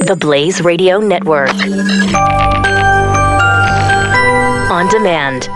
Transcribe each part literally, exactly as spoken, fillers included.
The Blaze Radio Network. On demand.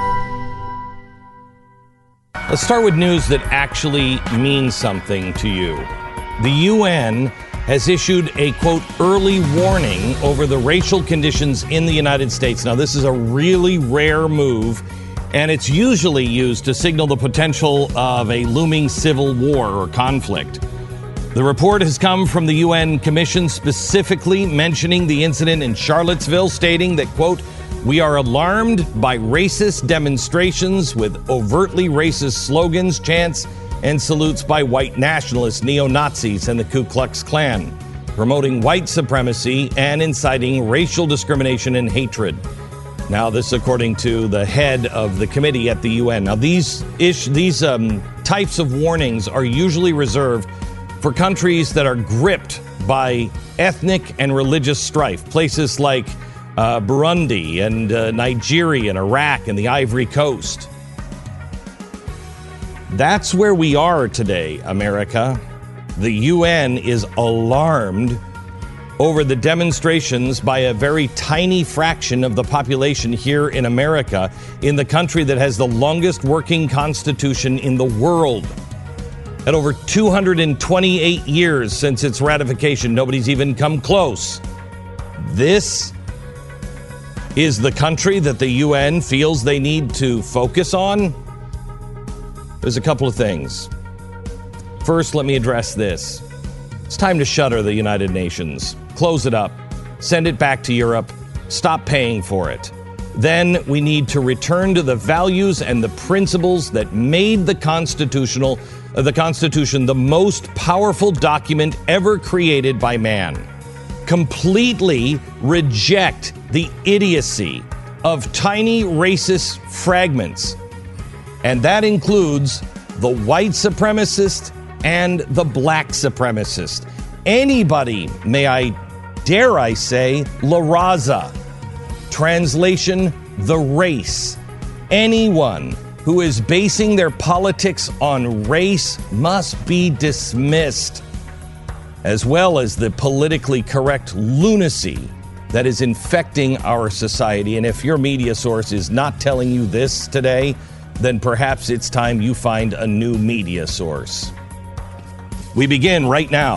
Let's start with news that actually means something to you. The U N has issued a, quote, early warning over the racial conditions in the United States. Now, this is a really rare move, and it's usually used to signal the potential of a looming civil war or conflict. The report has come from the U N Commission specifically mentioning the incident in Charlottesville, stating that, quote, we are alarmed by racist demonstrations with overtly racist slogans, chants, and salutes by white nationalists, neo-Nazis, and the Ku Klux Klan, promoting white supremacy and inciting racial discrimination and hatred. Now, this according to the head of the committee at the U N. Now, these ish, these um, types of warnings are usually reserved for countries that are gripped by ethnic and religious strife, places like uh, Burundi and uh, Nigeria and Iraq and the Ivory Coast. That's where we are today, America. The U N is alarmed over the demonstrations by a very tiny fraction of the population here in America, in the country that has the longest working constitution in the world. At over two hundred twenty-eight years since its ratification, nobody's even come close. This is the country that the U N feels they need to focus on. There's a couple of things. First, let me address this. It's time to shutter the United Nations. Close it up. Send it back to Europe. Stop paying for it. Then we need to return to the values and the principles that made the constitutional, uh, the Constitution the most powerful document ever created by man. Completely reject the idiocy of tiny racist fragments. And that includes the white supremacist and the black supremacist. Anybody, may I dare I say, La Raza. Translation, the race. Anyone who is basing their politics on race must be dismissed, as well as the politically correct lunacy that is infecting our society. And if your media source is not telling you this today, then perhaps it's time you find a new media source. We begin right now.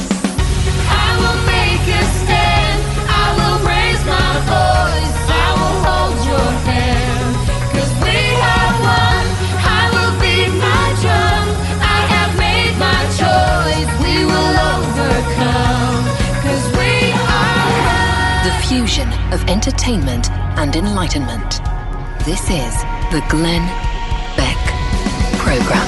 I will make a stand. I will raise my voice. I will hold your hand. 'Cause we have won. I will beat my drum. I have made my choice. We will overcome. 'Cause we are one. The fusion of entertainment and enlightenment. This is the Glenn Beck Program.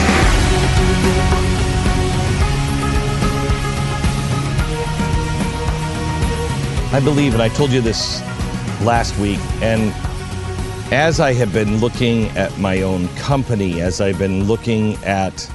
I believe, and I told you this last week, and as I have been looking at my own company, as I've been looking at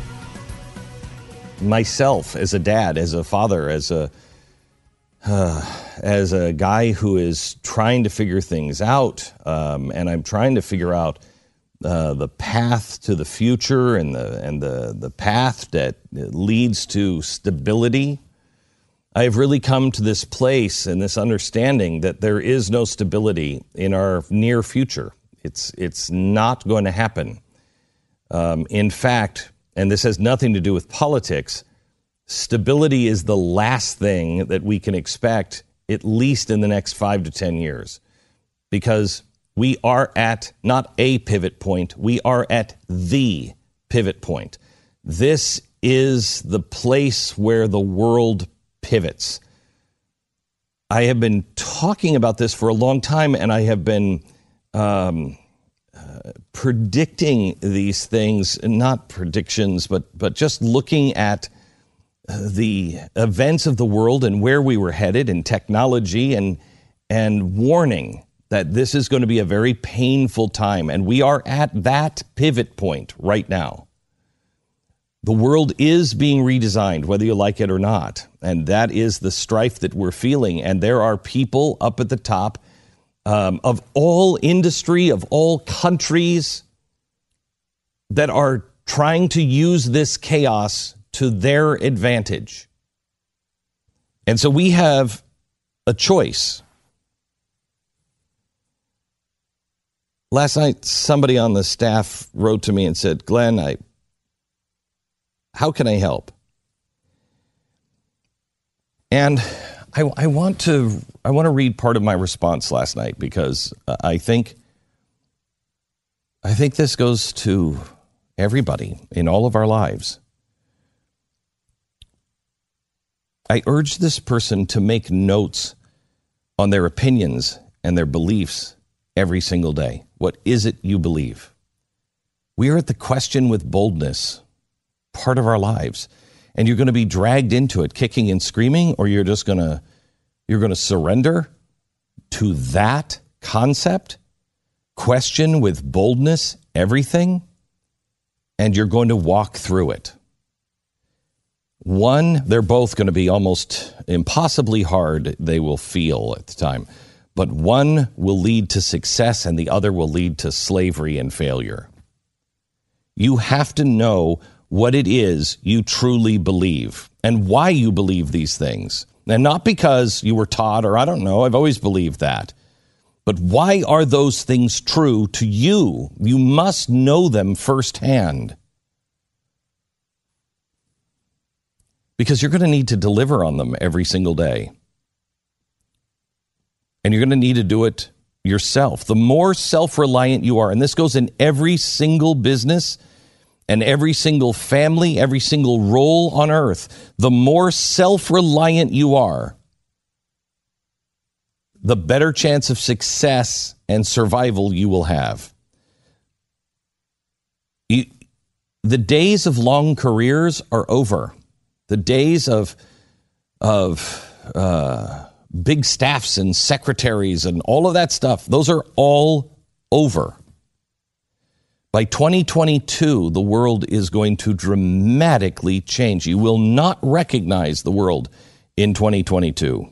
myself as a dad, as a father, as a uh, as a guy who is trying to figure things out, um, and I'm trying to figure out uh, the path to the future and the and the the path that leads to stability. I've really come to this place and this understanding that there is no stability in our near future. It's it's not going to happen. Um, in fact, and this has nothing to do with politics, stability is the last thing that we can expect, at least in the next five to ten years, because we are at not a pivot point, we are at the pivot point. This is the place where the world pivots. I have been talking about this for a long time, and I have been um, uh, predicting these things, not predictions, but but just looking at uh, the events of the world and where we were headed in technology, and and warning that this is going to be a very painful time, and we are at that pivot point right now. The world is being redesigned, whether you like it or not. And that is the strife that we're feeling. And there are people up at the top um, of all industry, of all countries, that are trying to use this chaos to their advantage. And so we have a choice. Last night, somebody on the staff wrote to me and said, Glenn, I, how can I help? And I, I want to I want to read part of my response last night because I think I think this goes to everybody in all of our lives. I urge this person to make notes on their opinions and their beliefs every single day. What is it you believe? We are at the question with boldness part of our lives. And you're going to be dragged into it, kicking and screaming, or you're just going to you're going to surrender to that concept, question with boldness everything, and you're going to walk through it. One, they're both going to be almost impossibly hard, they will feel at the time. But one will lead to success and the other will lead to slavery and failure. You have to know what it is you truly believe and why you believe these things. And not because you were taught or I don't know, I've always believed that. But why are those things true to you? You must know them firsthand. Because you're going to need to deliver on them every single day. And you're going to need to do it yourself. The more self-reliant you are, and this goes in every single business and every single family, every single role on earth, the more self-reliant you are, the better chance of success and survival you will have. You, the days of long careers are over. The days of of uh, big staffs and secretaries and all of that stuff, those are all over. By twenty twenty-two, the world is going to dramatically change. You will not recognize the world in twenty twenty-two.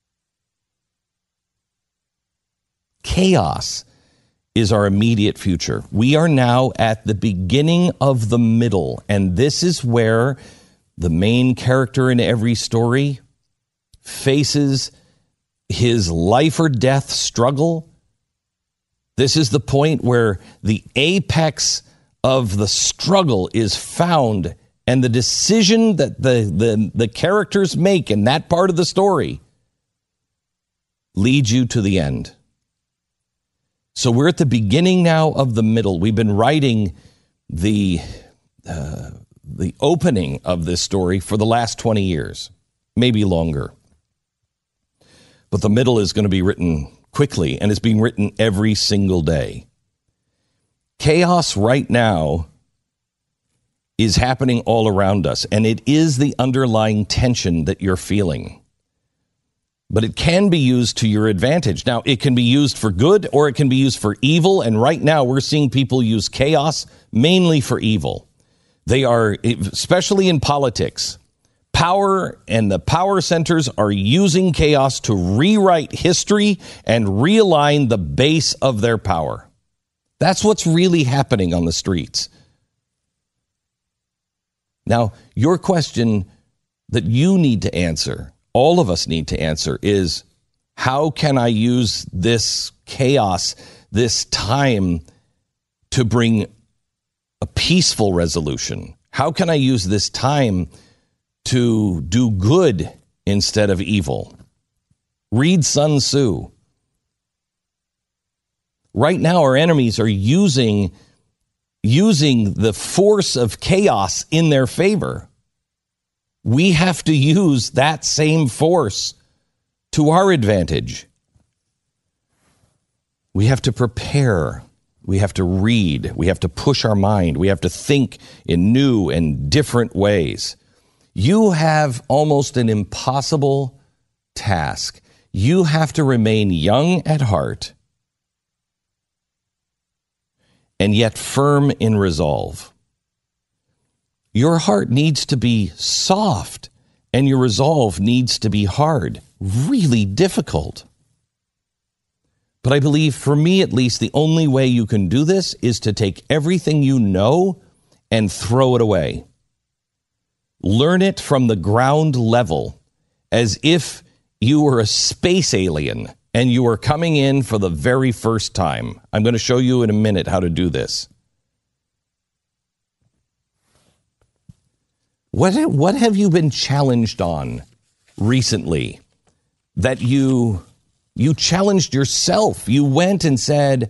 Chaos is our immediate future. We are now at the beginning of the middle, and this is where the main character in every story faces his life or death struggle. This is the point where the apex of the struggle is found, and the decision that the, the, the characters make in that part of the story leads you to the end. So we're at the beginning now of the middle. We've been writing the uh, the opening of this story for the last twenty years, maybe longer. But the middle is going to be written quickly, and it's being written every single day. Chaos right now is happening all around us, and it is the underlying tension that you're feeling. But it can be used to your advantage. Now, it can be used for good or it can be used for evil. And right now we're seeing people use chaos mainly for evil. They are, especially in politics, power and the power centers are using chaos to rewrite history and realign the base of their power. That's what's really happening on the streets. Now, your question that you need to answer, all of us need to answer, is how can I use this chaos, this time, to bring a peaceful resolution? How can I use this time to do good instead of evil? Read Sun Tzu. Right now, our enemies are using, using the force of chaos in their favor. We have to use that same force to our advantage. We have to prepare. We have to read. We have to push our mind. We have to think in new and different ways. You have almost an impossible task. You have to remain young at heart and yet firm in resolve. Your heart needs to be soft, and your resolve needs to be hard, really difficult. But I believe, for me at least, the only way you can do this is to take everything you know and throw it away. Learn it from the ground level, as if you were a space alien and you were coming in for the very first time. I'm going to show you in a minute how to do this. What, what have you been challenged on recently that you, you challenged yourself? You went and said,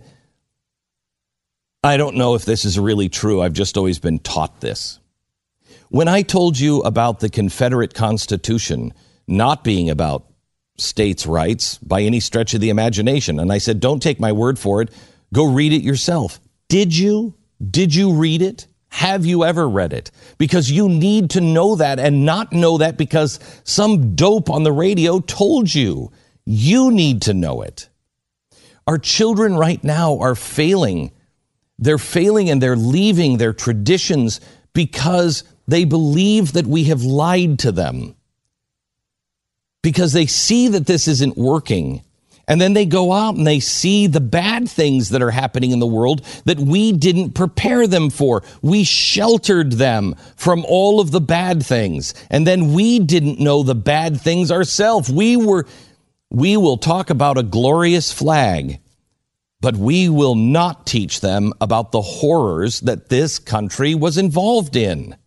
I don't know if this is really true. I've just always been taught this. When I told you about the Confederate Constitution not being about states' rights by any stretch of the imagination, and I said, don't take my word for it, go read it yourself. Did you? Did you read it? Have you ever read it? Because you need to know that and not know that because some dope on the radio told you. You need to know it. Our children right now are failing. They're failing and they're leaving their traditions because they believe that we have lied to them. Because they see that this isn't working. And then they go out and they see the bad things that are happening in the world that we didn't prepare them for. We sheltered them from all of the bad things. And then we didn't know the bad things ourselves. We were, we will talk about a glorious flag, but we will not teach them about the horrors that this country was involved in.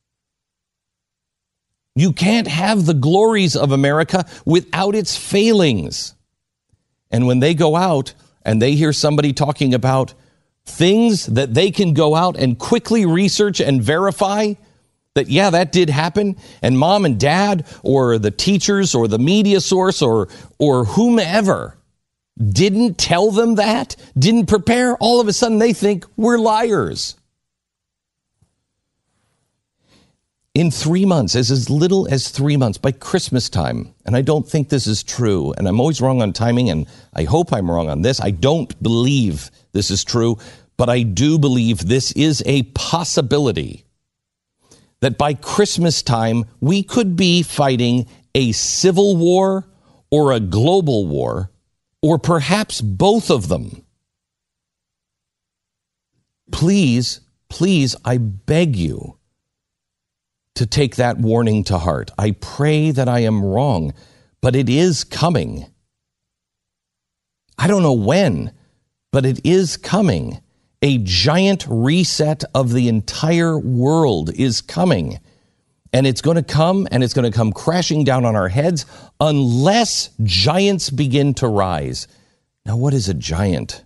You can't have the glories of America without its failings. And when they go out and they hear somebody talking about things that they can go out and quickly research and verify that, yeah, that did happen, and mom and dad or the teachers or the media source or or whomever didn't tell them that, didn't prepare, all of a sudden they think we're liars. In three months, as, as little as three months, by Christmas time, and I don't think this is true, and I'm always wrong on timing, and I hope I'm wrong on this. I don't believe this is true, but I do believe this is a possibility that by Christmas time, we could be fighting a civil war or a global war, or perhaps both of them. Please, please, I beg you to take that warning to heart. I pray that I am wrong, but it is coming. I don't know when, but it is coming. A giant reset of the entire world is coming. And it's going to come, and it's going to come crashing down on our heads unless giants begin to rise. Now, what is a giant?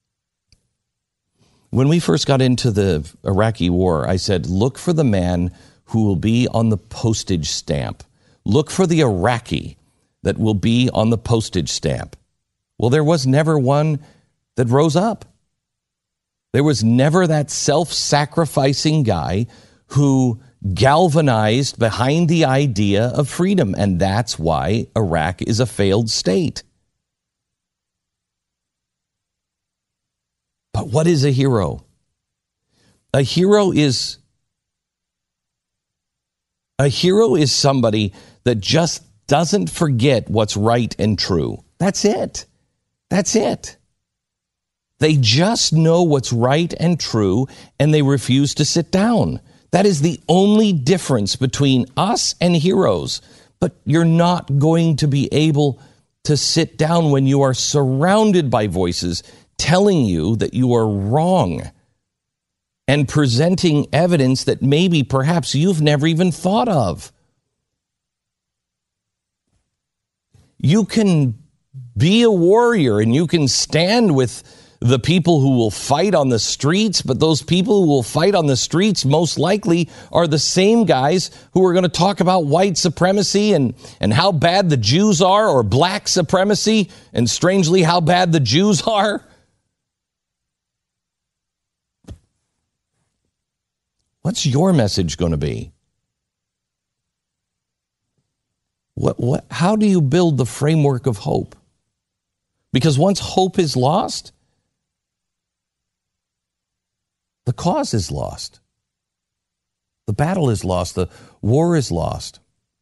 When we first got into the Iraqi war, I said, look for the man who will be on the postage stamp. Look for the Iraqi that will be on the postage stamp. Well, there was never one that rose up. There was never that self-sacrificing guy who galvanized behind the idea of freedom. And that's why Iraq is a failed state. But what is a hero? A hero is A hero is somebody that just doesn't forget what's right and true. That's it. That's it. They just know what's right and true, and they refuse to sit down. That is the only difference between us and heroes. But you're not going to be able to sit down when you are surrounded by voices telling you that you are wrong and presenting evidence that maybe perhaps you've never even thought of. You can be a warrior and you can stand with the people who will fight on the streets, but those people who will fight on the streets most likely are the same guys who are going to talk about white supremacy and, and how bad the Jews are, or black supremacy, and strangely how bad the Jews are. What's your message going to be? What, what, how do you build the framework of hope? Because once hope is lost, the cause is lost. The battle is lost. The war is lost.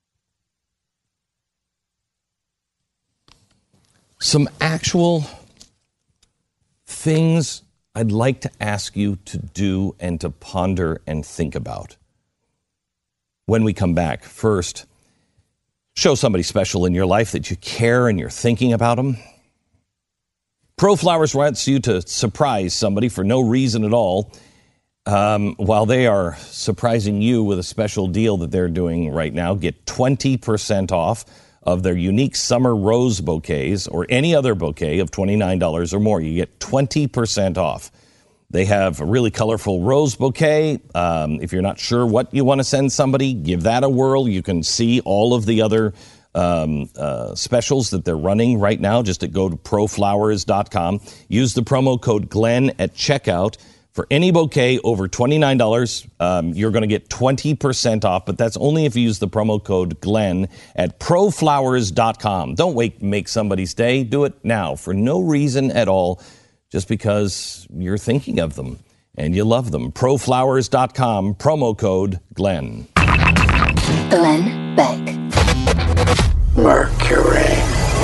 Some actual things I'd like to ask you to do and to ponder and think about when we come back. First, Show somebody special in your life that you care and you're thinking about them. ProFlowers wants you to surprise somebody for no reason at all, um, while they are surprising you with a special deal that they're doing right now. Get twenty percent off of their unique summer rose bouquets or any other bouquet of twenty-nine dollars or more. You get twenty percent off. They have a really colorful rose bouquet. Um, if you're not sure what you want to send somebody, give that a whirl. You can see all of the other um, uh, specials that they're running right now. Just to go to pro flowers dot com. Use the promo code Glenn at checkout. For any bouquet over twenty-nine dollars, um, you're going to get twenty percent off, but that's only if you use the promo code Glenn at pro flowers dot com. Don't wait to make somebody's day. Do it now for no reason at all, just because you're thinking of them and you love them. pro flowers dot com, promo code Glenn. Glenn Beck. Mercury.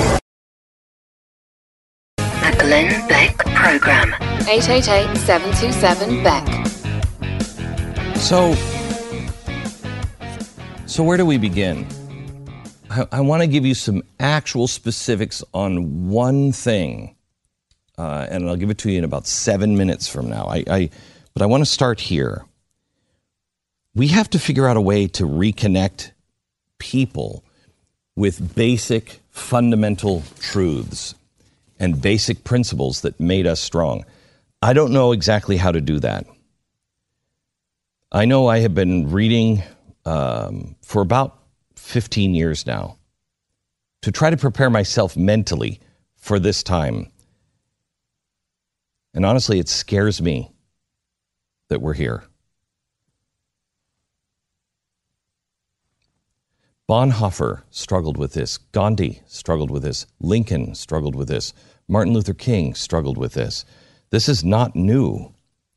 The Glenn Beck Program. eight eight eight, seven two seven, B E C K. So, so where do we begin? I, I want to give you some actual specifics on one thing, uh, and I'll give it to you in about seven minutes from now. I, I, but I want to start here. We have to figure out a way to reconnect people with basic, fundamental truths and basic principles that made us strong. I don't know exactly how to do that. I know I have been reading um, for about fifteen years now to try to prepare myself mentally for this time. And honestly, it scares me that we're here. Bonhoeffer struggled with this. Gandhi struggled with this. Lincoln struggled with this. Martin Luther King struggled with this. This is not new.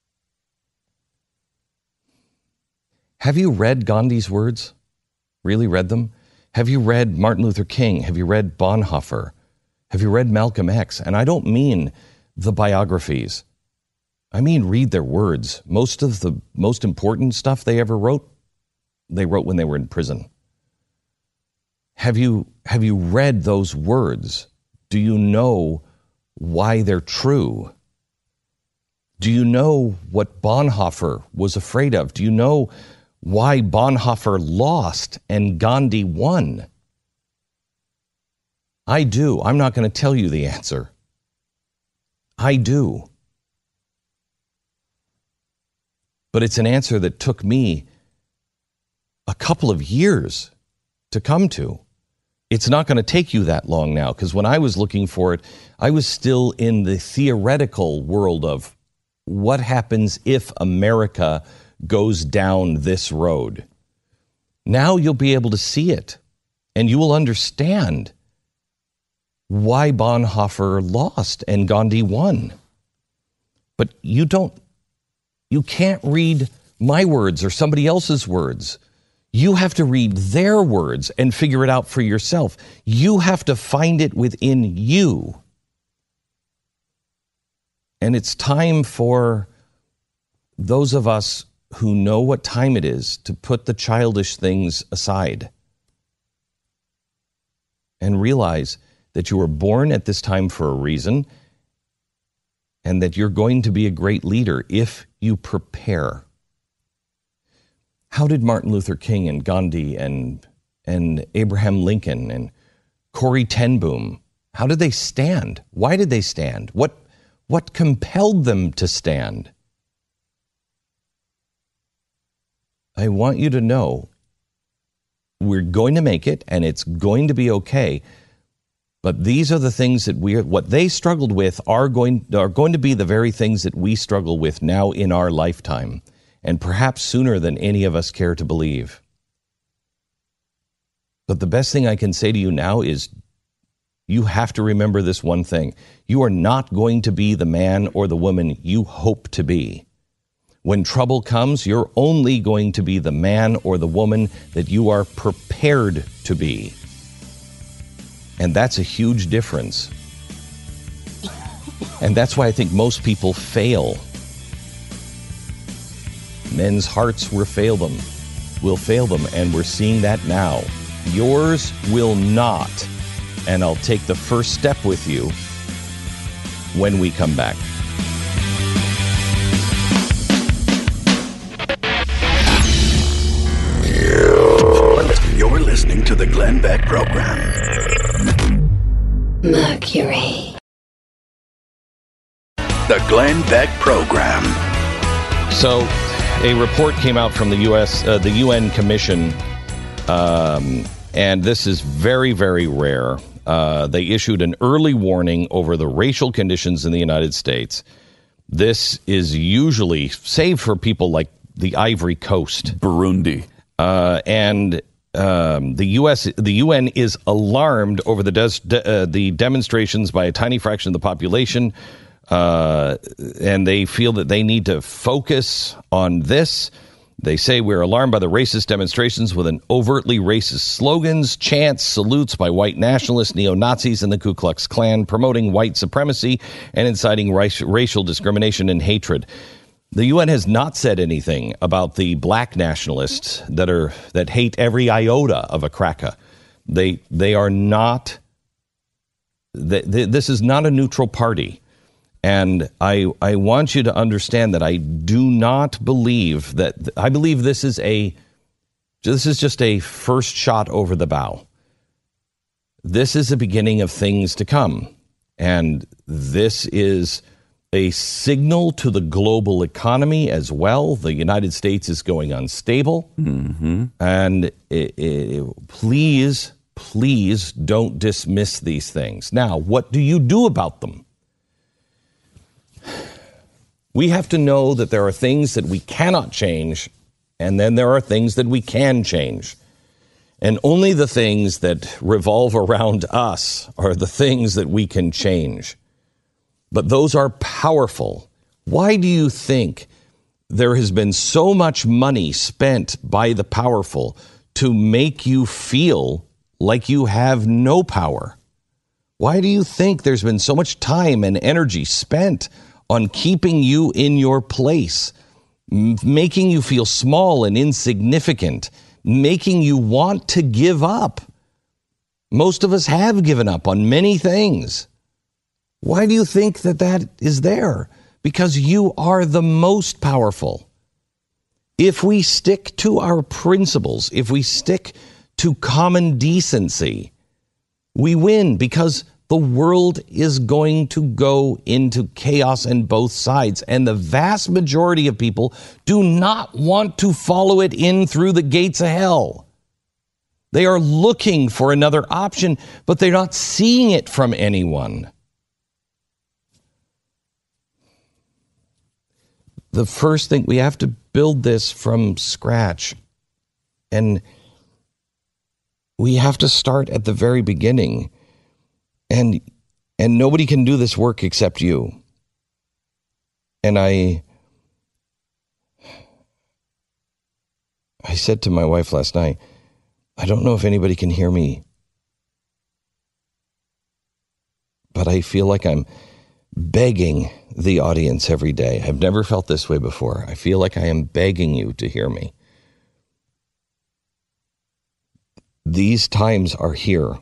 Have you read Gandhi's words? Really read them? Have you read Martin Luther King? Have you read Bonhoeffer? Have you read Malcolm X? And I don't mean the biographies. I mean read their words. Most of the most important stuff they ever wrote, they wrote when they were in prison. Have you have you read those words? Do you know why they're true? Do you know what Bonhoeffer was afraid of? Do you know why Bonhoeffer lost and Gandhi won? I do. I'm not going to tell you the answer. I do. But it's an answer that took me a couple of years to come to. It's not going to take you that long now, because when I was looking for it, I was still in the theoretical world of what happens if America goes down this road. Now you'll be able to see it, and you will understand why Bonhoeffer lost and Gandhi won. But you don't, you can't read my words or somebody else's words. You have to read their words and figure it out for yourself. You have to find it within you. And it's time for those of us who know what time it is to put the childish things aside and realize that you were born at this time for a reason and that you're going to be a great leader if you prepare. How did Martin Luther King and Gandhi and and Abraham Lincoln and Corrie ten Boom, how did they stand? Why did they stand? What what compelled them to stand? I want you to know we're going to make it and it's going to be okay. But these are the things that we what they struggled with are going are going to be the very things that we struggle with now in our lifetime. And perhaps sooner than any of us care to believe. But the best thing I can say to you now is you have to remember this one thing. You are not going to be the man or the woman you hope to be. When trouble comes, you're only going to be the man or the woman that you are prepared to be. And that's a huge difference. And that's why I think most people fail. Men's hearts will fail them, will fail them, and we're seeing that now. Yours will not. And I'll take the first step with you when we come back. You're listening to the Glenn Beck Program. Mercury. The Glenn Beck Program. So, a report came out from the U S, uh, the U N Commission, um, and this is very, very rare. Uh, they issued an early warning over the racial conditions in the United States. This is usually saved for people like the Ivory Coast, Burundi, uh, and um, the U S, the U N is alarmed over the des- de- uh, the demonstrations by a tiny fraction of the population. Uh, and they feel that they need to focus on this. They say we're alarmed by the racist demonstrations with an overtly racist slogans, chants, salutes by white nationalists, neo-Nazis, and the Ku Klux Klan, promoting white supremacy and inciting race, racial discrimination and hatred. The U N has not said anything about the black nationalists that are that hate every iota of a cracker. They they are not. They, they, this is not a neutral party. And I I want you to understand that I do not believe that I believe this is a this is just a first shot over the bow. This is the beginning of things to come. And this is a signal to the global economy as well. The United States is going unstable. Mm-hmm. And it, it, please, please don't dismiss these things. Now, what do you do about them? We have to know that there are things that we cannot change, and then there are things that we can change. And only the things that revolve around us are the things that we can change. But those are powerful. Why do you think there has been so much money spent by the powerful to make you feel like you have no power? Why do you think there's been so much time and energy spent on keeping you in your place, m- making you feel small and insignificant, making you want to give up? Most of us have given up on many things. Why do you think that that is there? Because you are the most powerful. If we stick to our principles, if we stick to common decency, we win, because the world is going to go into chaos on both sides. And the vast majority of people do not want to follow it in through the gates of hell. They are looking for another option, but they're not seeing it from anyone. The first thing, we have to build this from scratch. And we have to start at the very beginning. And and nobody can do this work except you. And I I said to my wife last night, I don't know if anybody can hear me, but I feel like I'm begging the audience every day. I've never felt this way before. I feel like I am begging you to hear me. These times are here.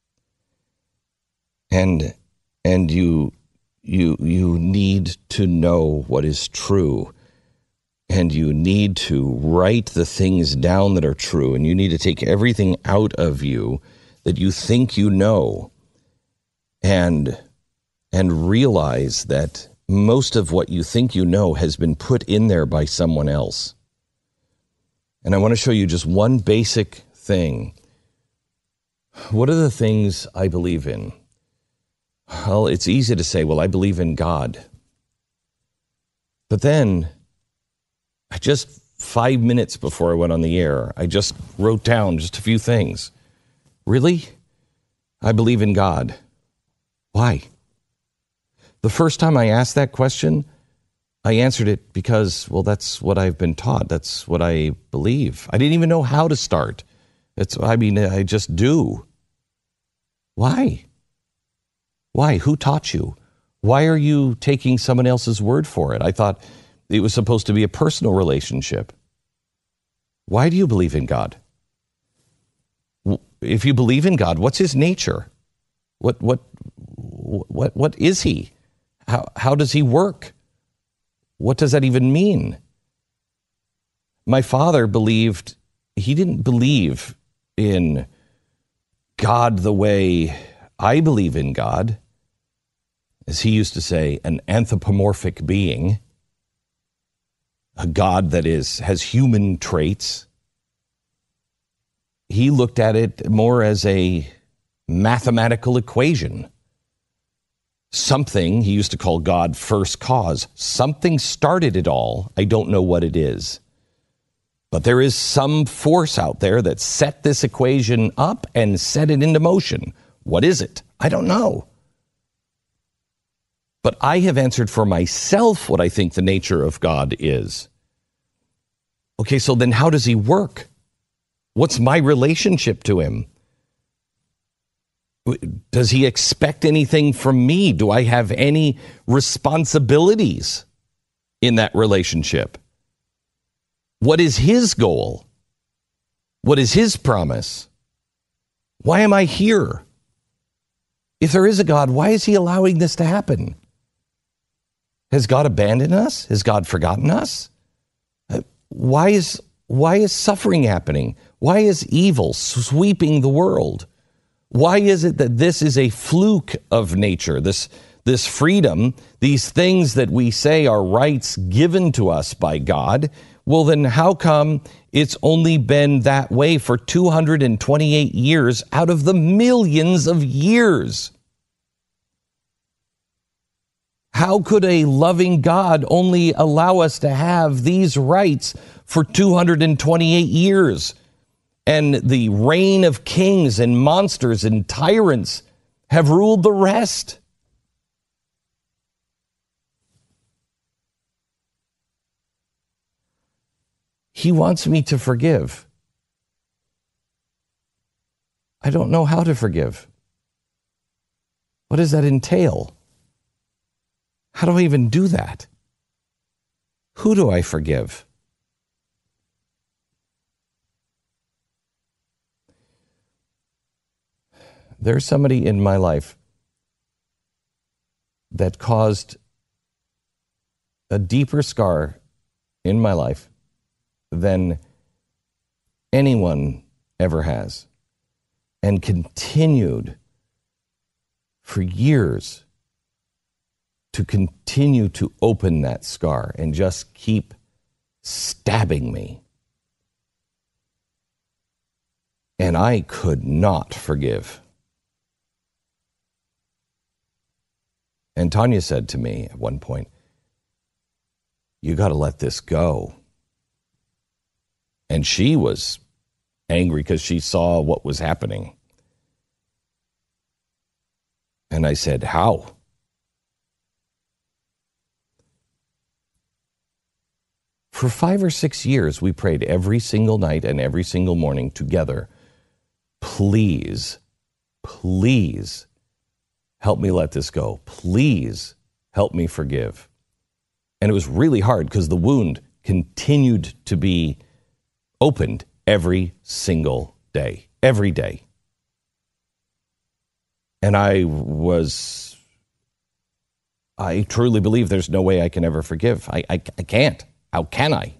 And and you you you need to know what is true. And you need to write the things down that are true. And you need to take everything out of you that you think you know. And and realize that most of what you think you know has been put in there by someone else. And I want to show you just one basic thing. What are the things I believe in? Well, it's easy to say, well, I believe in God. But then, I just five minutes before I went on the air, I just wrote down just a few things. Really? I believe in God. Why? The first time I asked that question, I answered it because, well, that's what I've been taught. That's what I believe. I didn't even know how to start. It's, I mean, I just do. Why? Why? Who taught you? Why are you taking someone else's word for it? I thought it was supposed to be a personal relationship. Why do you believe in God? if you believe in God, what's his nature? What what what what is he? How how does he work? What does that even mean? My father believed, he didn't believe in God the way I believe in God, as he used to say, an anthropomorphic being, a God that is has human traits. He looked at it more as a mathematical equation. Something, he used to call God first cause. Something started it all. I don't know what it is. But there is some force out there that set this equation up and set it into motion. What is it? I don't know. But I have answered for myself what I think the nature of God is. Okay, so then how does he work? What's my relationship to him? Does he expect anything from me? Do I have any responsibilities in that relationship? What is his goal? What is his promise? Why am I here? If there is a God, why is he allowing this to happen? Has God abandoned us? Has God forgotten us? Why is why is suffering happening? Why is evil sweeping the world? Why is it that this is a fluke of nature, this, this freedom, these things that we say are rights given to us by God? Well, then how come it's only been that way for two hundred twenty-eight years out of the millions of years? How could a loving God only allow us to have these rights for two hundred twenty-eight years? And the reign of kings and monsters and tyrants have ruled the rest. He wants me to forgive. I don't know how to forgive. What does that entail? How do I even do that? Who do I forgive? There's somebody in my life that caused a deeper scar in my life than anyone ever has, and continued for years to continue to open that scar and just keep stabbing me. And I could not forgive. And Tanya said to me at one point, you got to let this go. And she was angry because she saw what was happening. And I said, how? For five or six years, we prayed every single night and every single morning together. Please, please help me let this go. Please help me forgive. And it was really hard because the wound continued to be opened every single day, every day. And I was, I truly believe there's no way I can ever forgive. I, I, I can't. How can I?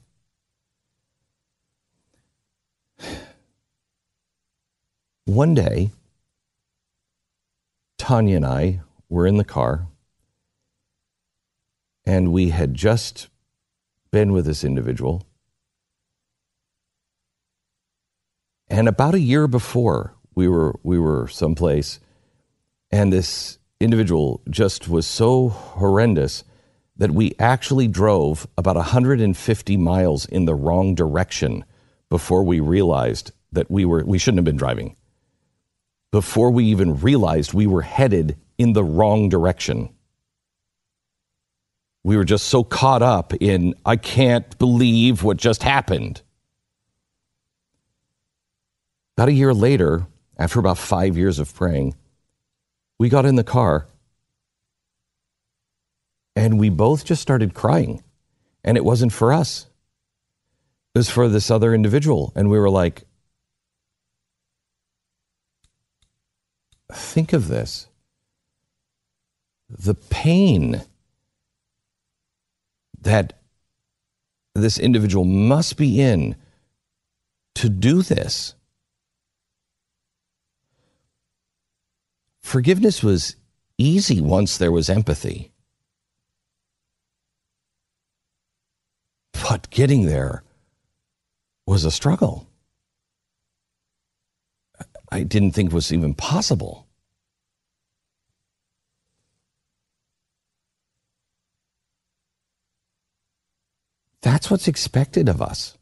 One day, Tanya and I were in the car, and we had just been with this individual. And about a year before, we were we were someplace, and this individual just was so horrendous that we actually drove about one hundred fifty miles in the wrong direction before we realized that we were we shouldn't have been driving. Before we even realized we were headed in the wrong direction. We were just so caught up in, I can't believe what just happened. About a year later, after about five years of praying, we got in the car and we both just started crying. And it wasn't for us. It was for this other individual. And we were like, think of this. The pain that this individual must be in to do this. Forgiveness was easy once there was empathy. But getting there was a struggle. I didn't think was even possible. That's what's expected of us.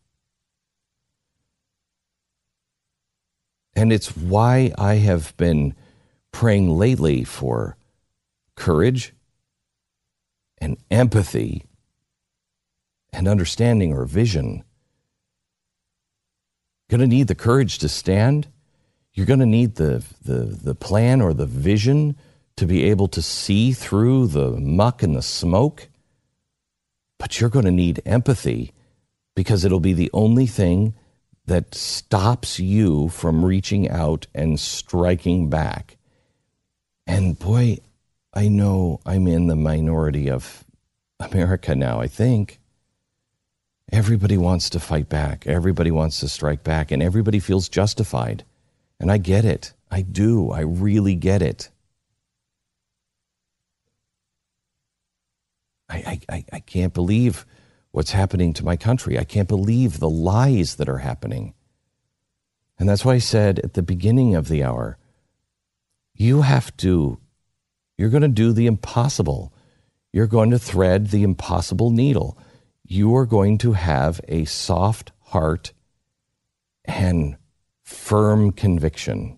And it's why I have been praying lately for courage and empathy and understanding or vision. You're going to need the courage to stand. You're going to need the, the, the plan or the vision to be able to see through the muck and the smoke. But you're going to need empathy because it'll be the only thing that stops you from reaching out and striking back. And boy, I know I'm in the minority of America now, I think. Everybody wants to fight back. Everybody wants to strike back. And everybody feels justified. And I get it. I do. I really get it. I, I, I can't believe what's happening to my country. I can't believe the lies that are happening. And that's why I said at the beginning of the hour, you have to, you're going to do the impossible. You're going to thread the impossible needle. You are going to have a soft heart and firm conviction.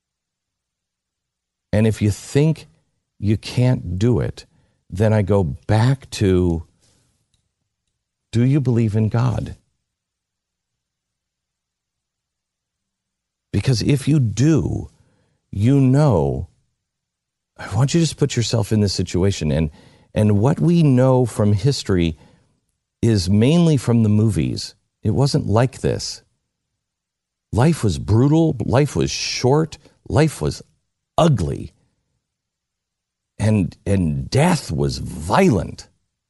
And if you think you can't do it, then I go back to, do you believe in God? Because if you do, you know, I want you to just put yourself in this situation. And, and what we know from history is mainly from the movies. It wasn't like this. Life was brutal. Life was short. Life was ugly. And, and death was violent.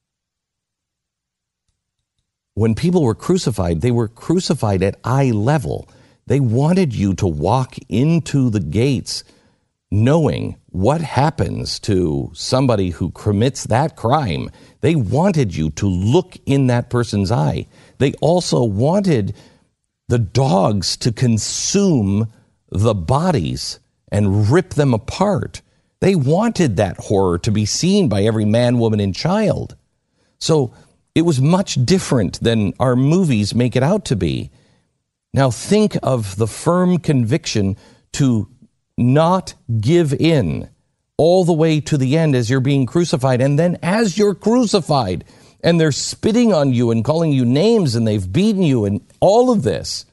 When people were crucified, they were crucified at eye level. They wanted you to walk into the gates knowing what happens to somebody who commits that crime. They wanted you to look in that person's eye. They also wanted the dogs to consume the bodies and rip them apart. They wanted that horror to be seen by every man, woman, and child. So it was much different than our movies make it out to be. Now think of the firm conviction to not give in all the way to the end as you're being crucified. And then as you're crucified and they're spitting on you and calling you names and they've beaten you and all of this,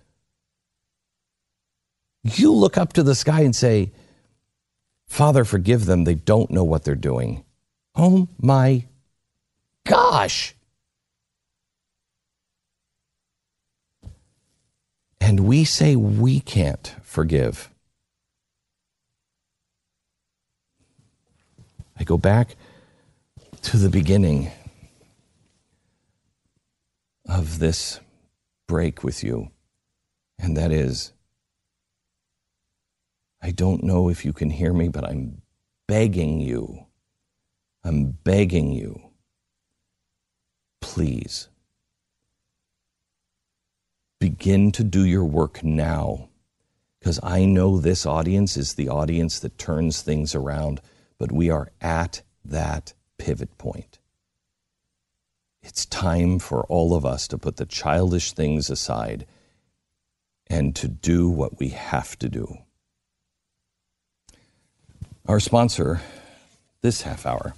you look up to the sky and say, Father, forgive them. They don't know what they're doing. Oh my gosh. And we say we can't forgive. I go back to the beginning of this break with you, and that is, I don't know if you can hear me, but I'm begging you, I'm begging you, please, begin to do your work now, because I know this audience is the audience that turns things around, but we are at that pivot point. It's time for all of us to put the childish things aside and to do what we have to do. Our sponsor this half hour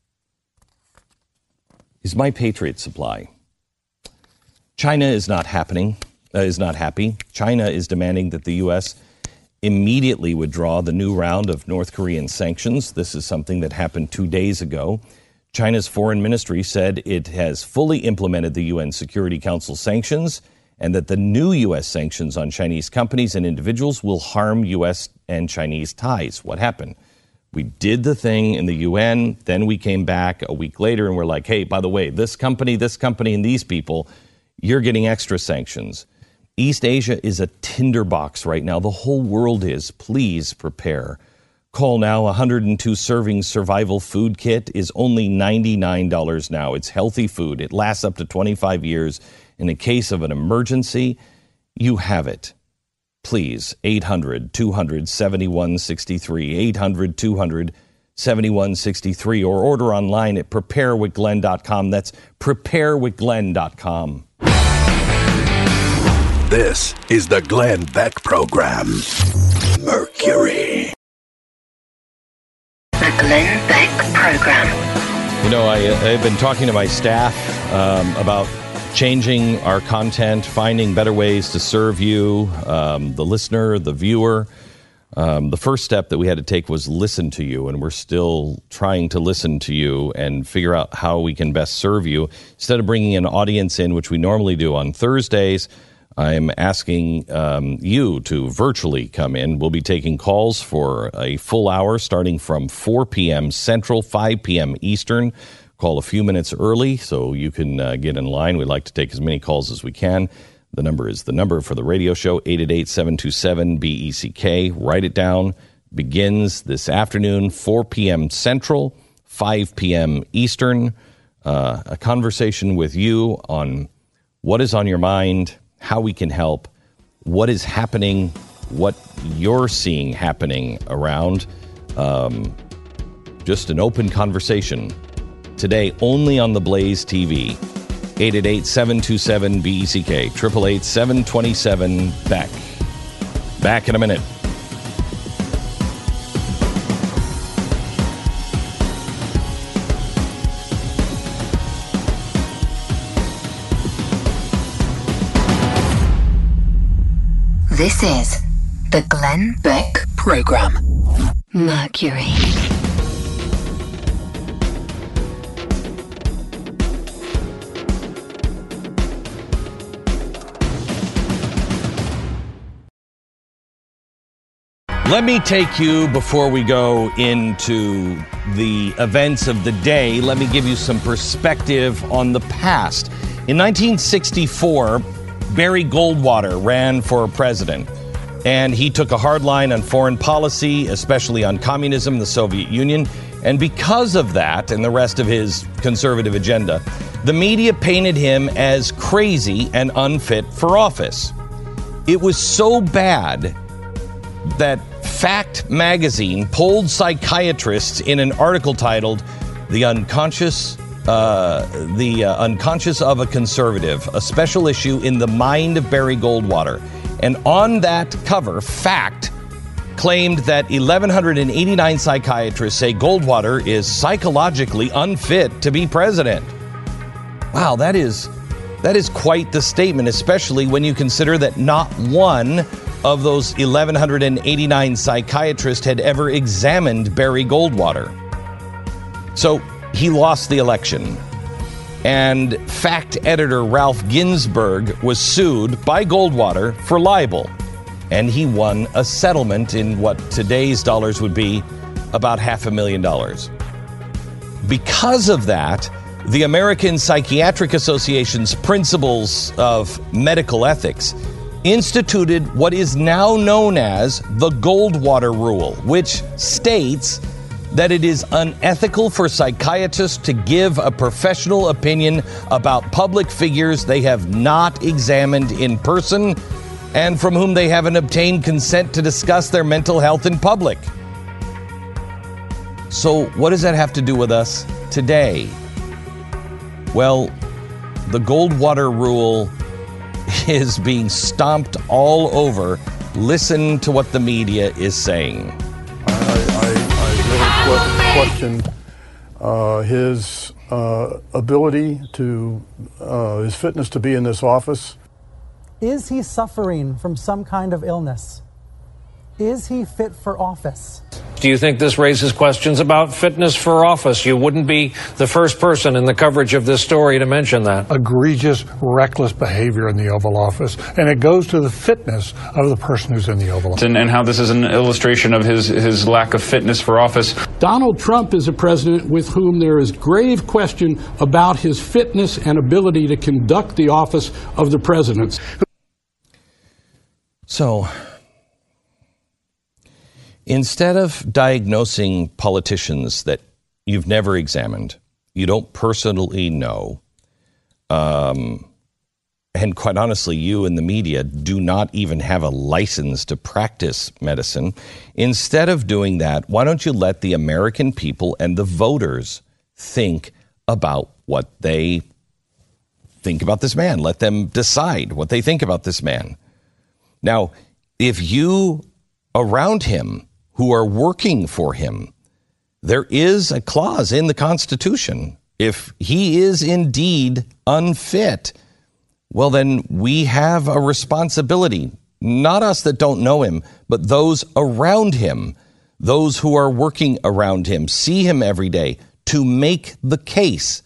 is My Patriot Supply. China is not happening, uh, is not happy. China is demanding that the U S immediately withdraw the new round of North Korean sanctions. This is something that happened two days ago. China's foreign ministry said it has fully implemented the U N Security Council sanctions and that the new U S sanctions on Chinese companies and individuals will harm U S and Chinese ties. What happened? We did the thing in the U N, then we came back a week later and we're like, hey, by the way, this company, this company, and these people, you're getting extra sanctions. East Asia is a tinderbox right now. The whole world is. Please prepare. Call now. one hundred two serving survival food kit is only ninety-nine dollars now. It's healthy food. It lasts up to twenty-five years. In a case of an emergency, you have it. Please, eight hundred, two hundred, seventy-one sixty-three, eight hundred, two hundred, seventy-one sixty-three, or order online at prepare with glenn dot com. That's prepare with glenn dot com. This is the Glenn Beck Program. Mercury. The Glenn Beck Program. You know, I, I've been talking to my staff um, about changing our content, finding better ways to serve you, um, the listener, the viewer. Um, the first step that we had to take was listen to you, and we're still trying to listen to you and figure out how we can best serve you. Instead of bringing an audience in, which we normally do on Thursdays, I'm asking um, you to virtually come in. We'll be taking calls for a full hour starting from four p.m. Central, five p.m. Eastern. Call a few minutes early so you can uh, get in line. We'd like to take as many calls as we can. The number is the number for the radio show, eight eight eight, seven two seven, B E C K. Write it down. Begins this afternoon, four p.m. Central, five p.m. Eastern. Uh, a conversation with you on what is on your mind, how we can help, what is happening, what you're seeing happening around. Um, just an open conversation. Today, only on the Blaze T V. eight eight eight, seven two seven, B E C K. eight eight eight, seven two seven, B E C K. Back in a minute. This is the Glenn Beck Program. Mercury. Let me take you, before we go into the events of the day, let me give you some perspective on the past. In nineteen sixty-four, Barry Goldwater ran for president, and he took a hard line on foreign policy, especially on communism, the Soviet Union. And because of that and the rest of his conservative agenda, the media painted him as crazy and unfit for office. It was so bad that Fact magazine polled psychiatrists in an article titled "The Unconscious, uh, the uh, Unconscious of a Conservative," a special issue in the mind of Barry Goldwater. And on that cover, Fact claimed that eleven eighty-nine psychiatrists say Goldwater is psychologically unfit to be president. Wow, that is that is quite the statement, especially when you consider that not one of those eleven eighty-nine psychiatrists had ever examined Barry Goldwater. So he lost the election. And Fact editor Ralph Ginsburg was sued by Goldwater for libel. And he won a settlement in what today's dollars would be about half a million dollars. Because of that, the American Psychiatric Association's Principles of Medical Ethics instituted what is now known as the Goldwater Rule, which states that it is unethical for psychiatrists to give a professional opinion about public figures they have not examined in person and from whom they haven't obtained consent to discuss their mental health in public. So what does that have to do with us today? Well, the Goldwater Rule is being stomped all over. Listen to what the media is saying. I, I, I really question uh, his uh, ability to, uh, his fitness to be in this office. Is he suffering from some kind of illness? Is he fit for office? Do you think this raises questions about fitness for office? You wouldn't be the first person in the coverage of this story to mention that. Egregious, reckless behavior in the Oval Office. And it goes to the fitness of the person who's in the Oval Office. And, and how this is an illustration of his, his lack of fitness for office. Donald Trump is a president with whom there is grave question about his fitness and ability to conduct the office of the president. So, instead of diagnosing politicians that you've never examined, you don't personally know, um, and quite honestly, you and the media do not even have a license to practice medicine, instead of doing that, why don't you let the American people and the voters think about what they think about this man? Let them decide what they think about this man. Now, if you around him who are working for him, there is a clause in the Constitution. If he is indeed unfit, well, then we have a responsibility, not us that don't know him, but those around him, those who are working around him, see him every day, to make the case.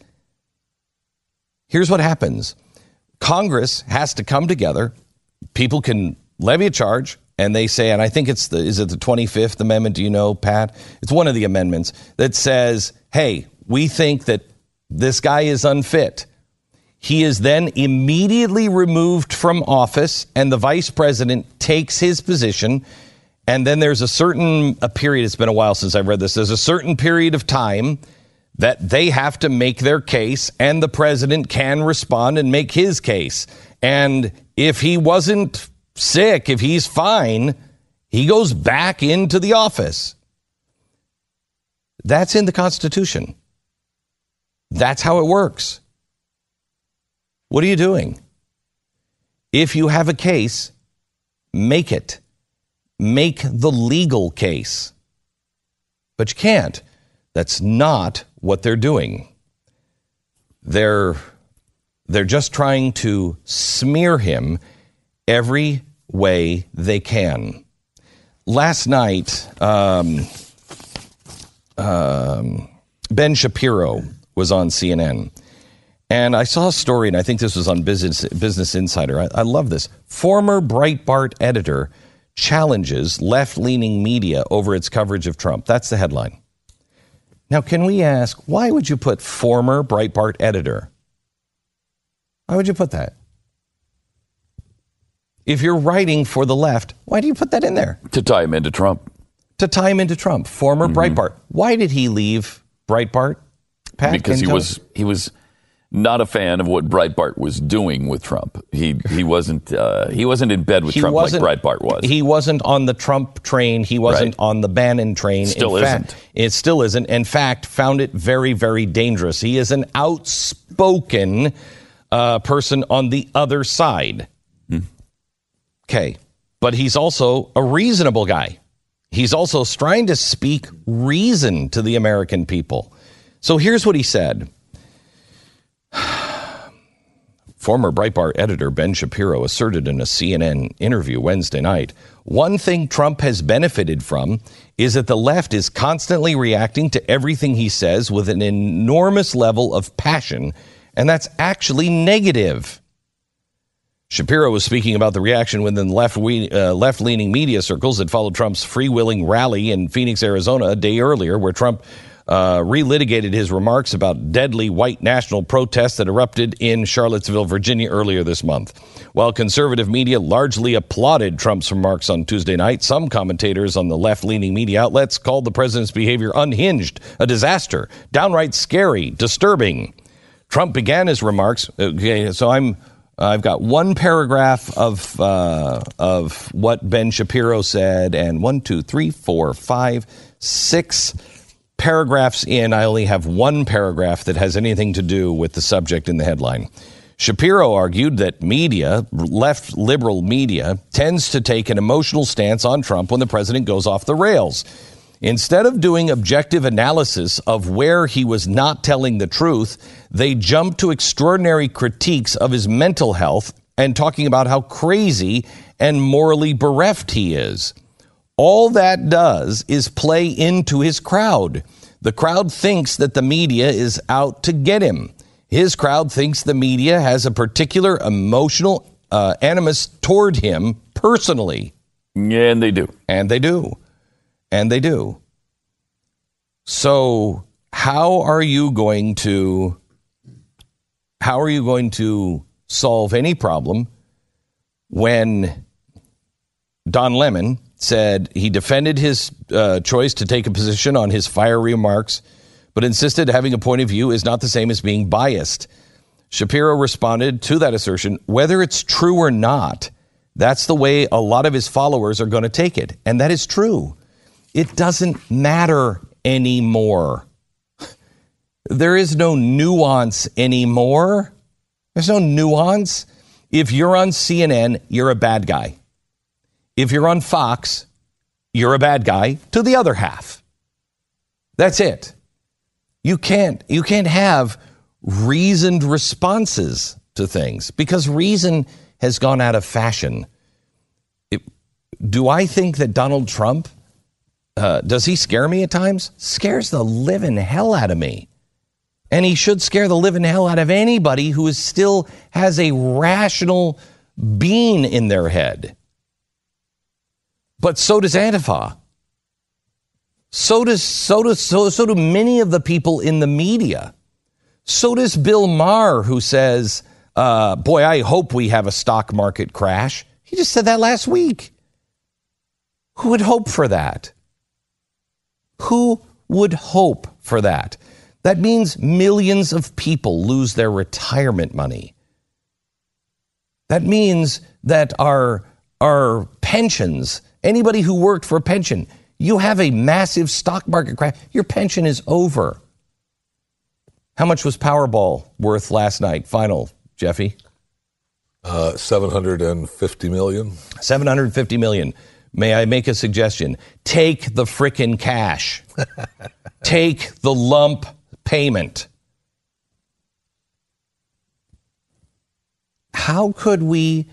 Here's what happens. Congress has to come together. People can levy a charge. And they say, and I think it's the, is it the twenty-fifth Amendment? Do you know, Pat? It's one of the amendments that says, hey, we think that this guy is unfit. He is then immediately removed from office and the vice president takes his position. And then there's a certain a period, it's been a while since I've read this, there's a certain period of time that they have to make their case and the president can respond and make his case. And if he wasn't sick, if he's fine, he goes back into the office. That's in the Constitution. That's how it works. What are you doing? If you have a case, make it. Make the legal case. But you can't. That's not what they're doing. They're, they're just trying to smear him every way they can. Last night, um, um, Ben Shapiro was on C N N, and I saw a story, and I think this was on Business, Business Insider. I, I love this. Former Breitbart editor challenges left-leaning media over its coverage of Trump. That's the headline. Now, can we ask, why would you put former Breitbart editor? Why would you put that? If you're writing for the left, why do you put that in there? To tie him into Trump. To tie him into Trump. Former mm-hmm. Breitbart. Why did he leave Breitbart? Pat, because he was he was not a fan of what Breitbart was doing with Trump. He he wasn't uh, he wasn't in bed with he Trump like Breitbart was. He wasn't on the Trump train. He wasn't right. on the Bannon train. Still in isn't. Fact, it still isn't. In fact, found it very, very dangerous. He is an outspoken uh, person on the other side. Hmm. Okay, but he's also a reasonable guy. He's also trying to speak reason to the American people. So here's what he said. Former Breitbart editor Ben Shapiro asserted in a C N N interview Wednesday night, one thing Trump has benefited from is that the left is constantly reacting to everything he says with an enormous level of passion, and that's actually negative. Shapiro was speaking about the reaction within left uh, left-leaning media circles that followed Trump's free-willing rally in Phoenix, Arizona, a day earlier, where Trump uh, relitigated his remarks about deadly white national protests that erupted in Charlottesville, Virginia, earlier this month. While conservative media largely applauded Trump's remarks on Tuesday night, some commentators on the left-leaning media outlets called the president's behavior unhinged, a disaster, downright scary, disturbing. Trump began his remarks. Okay, so I'm. I've got one paragraph of uh, of what Ben Shapiro said, and one, two, three, four, five, six paragraphs in. I only have one paragraph that has anything to do with the subject in the headline. Shapiro argued that media, left liberal media, tends to take an emotional stance on Trump when the president goes off the rails. Instead of doing objective analysis of where he was not telling the truth, they jumped to extraordinary critiques of his mental health and talking about how crazy and morally bereft he is. All that does is play into his crowd. The crowd thinks that the media is out to get him. His crowd thinks the media has a particular emotional uh, animus toward him personally. And they do. And they do. And they do. So how are you going to how are you going to solve any problem when Don Lemon said he defended his uh, choice to take a position on his fiery remarks, but insisted having a point of view is not the same as being biased? Shapiro responded to that assertion, whether it's true or not, that's the way a lot of his followers are going to take it. And that is true. It doesn't matter anymore. There is no nuance anymore. There's no nuance. If you're on C N N, you're a bad guy. If you're on Fox, you're a bad guy to the other half. That's it. You can't, you can't have reasoned responses to things because reason has gone out of fashion. It, do I think that Donald Trump, uh, does he scare me at times? Scares the living hell out of me. And he should scare the living hell out of anybody who is still has a rational being in their head. But so does Antifa. So does so does so so do many of the people in the media. So does Bill Maher, who says, uh, boy, I hope we have a stock market crash. He just said that last week. Who would hope for that? Who would hope for that? That means millions of people lose their retirement money. That means that our, our pensions, anybody who worked for a pension, you have a massive stock market crash, your pension is over. How much was Powerball worth last night? Final, Jeffy? Uh, seven hundred fifty million. seven hundred fifty million. May I make a suggestion? Take the frickin' cash. Take the lump payment. How could we,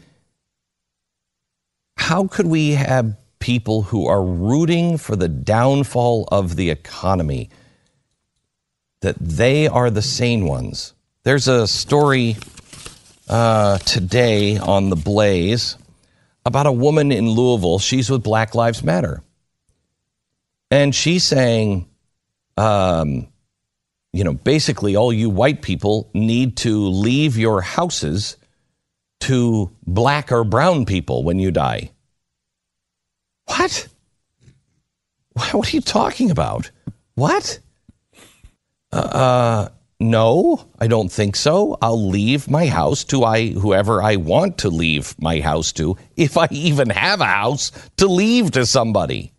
how could we have people who are rooting for the downfall of the economy, that they are the sane ones? There's a story uh, today on The Blaze about a woman in Louisville. She's with Black Lives Matter. And she's saying, um, you know, basically all you white people need to leave your houses to black or brown people when you die. What? What are you talking about? What? Uh, no, I don't think so. I'll leave my house to I whoever I want to leave my house to, if I even have a house to leave to somebody.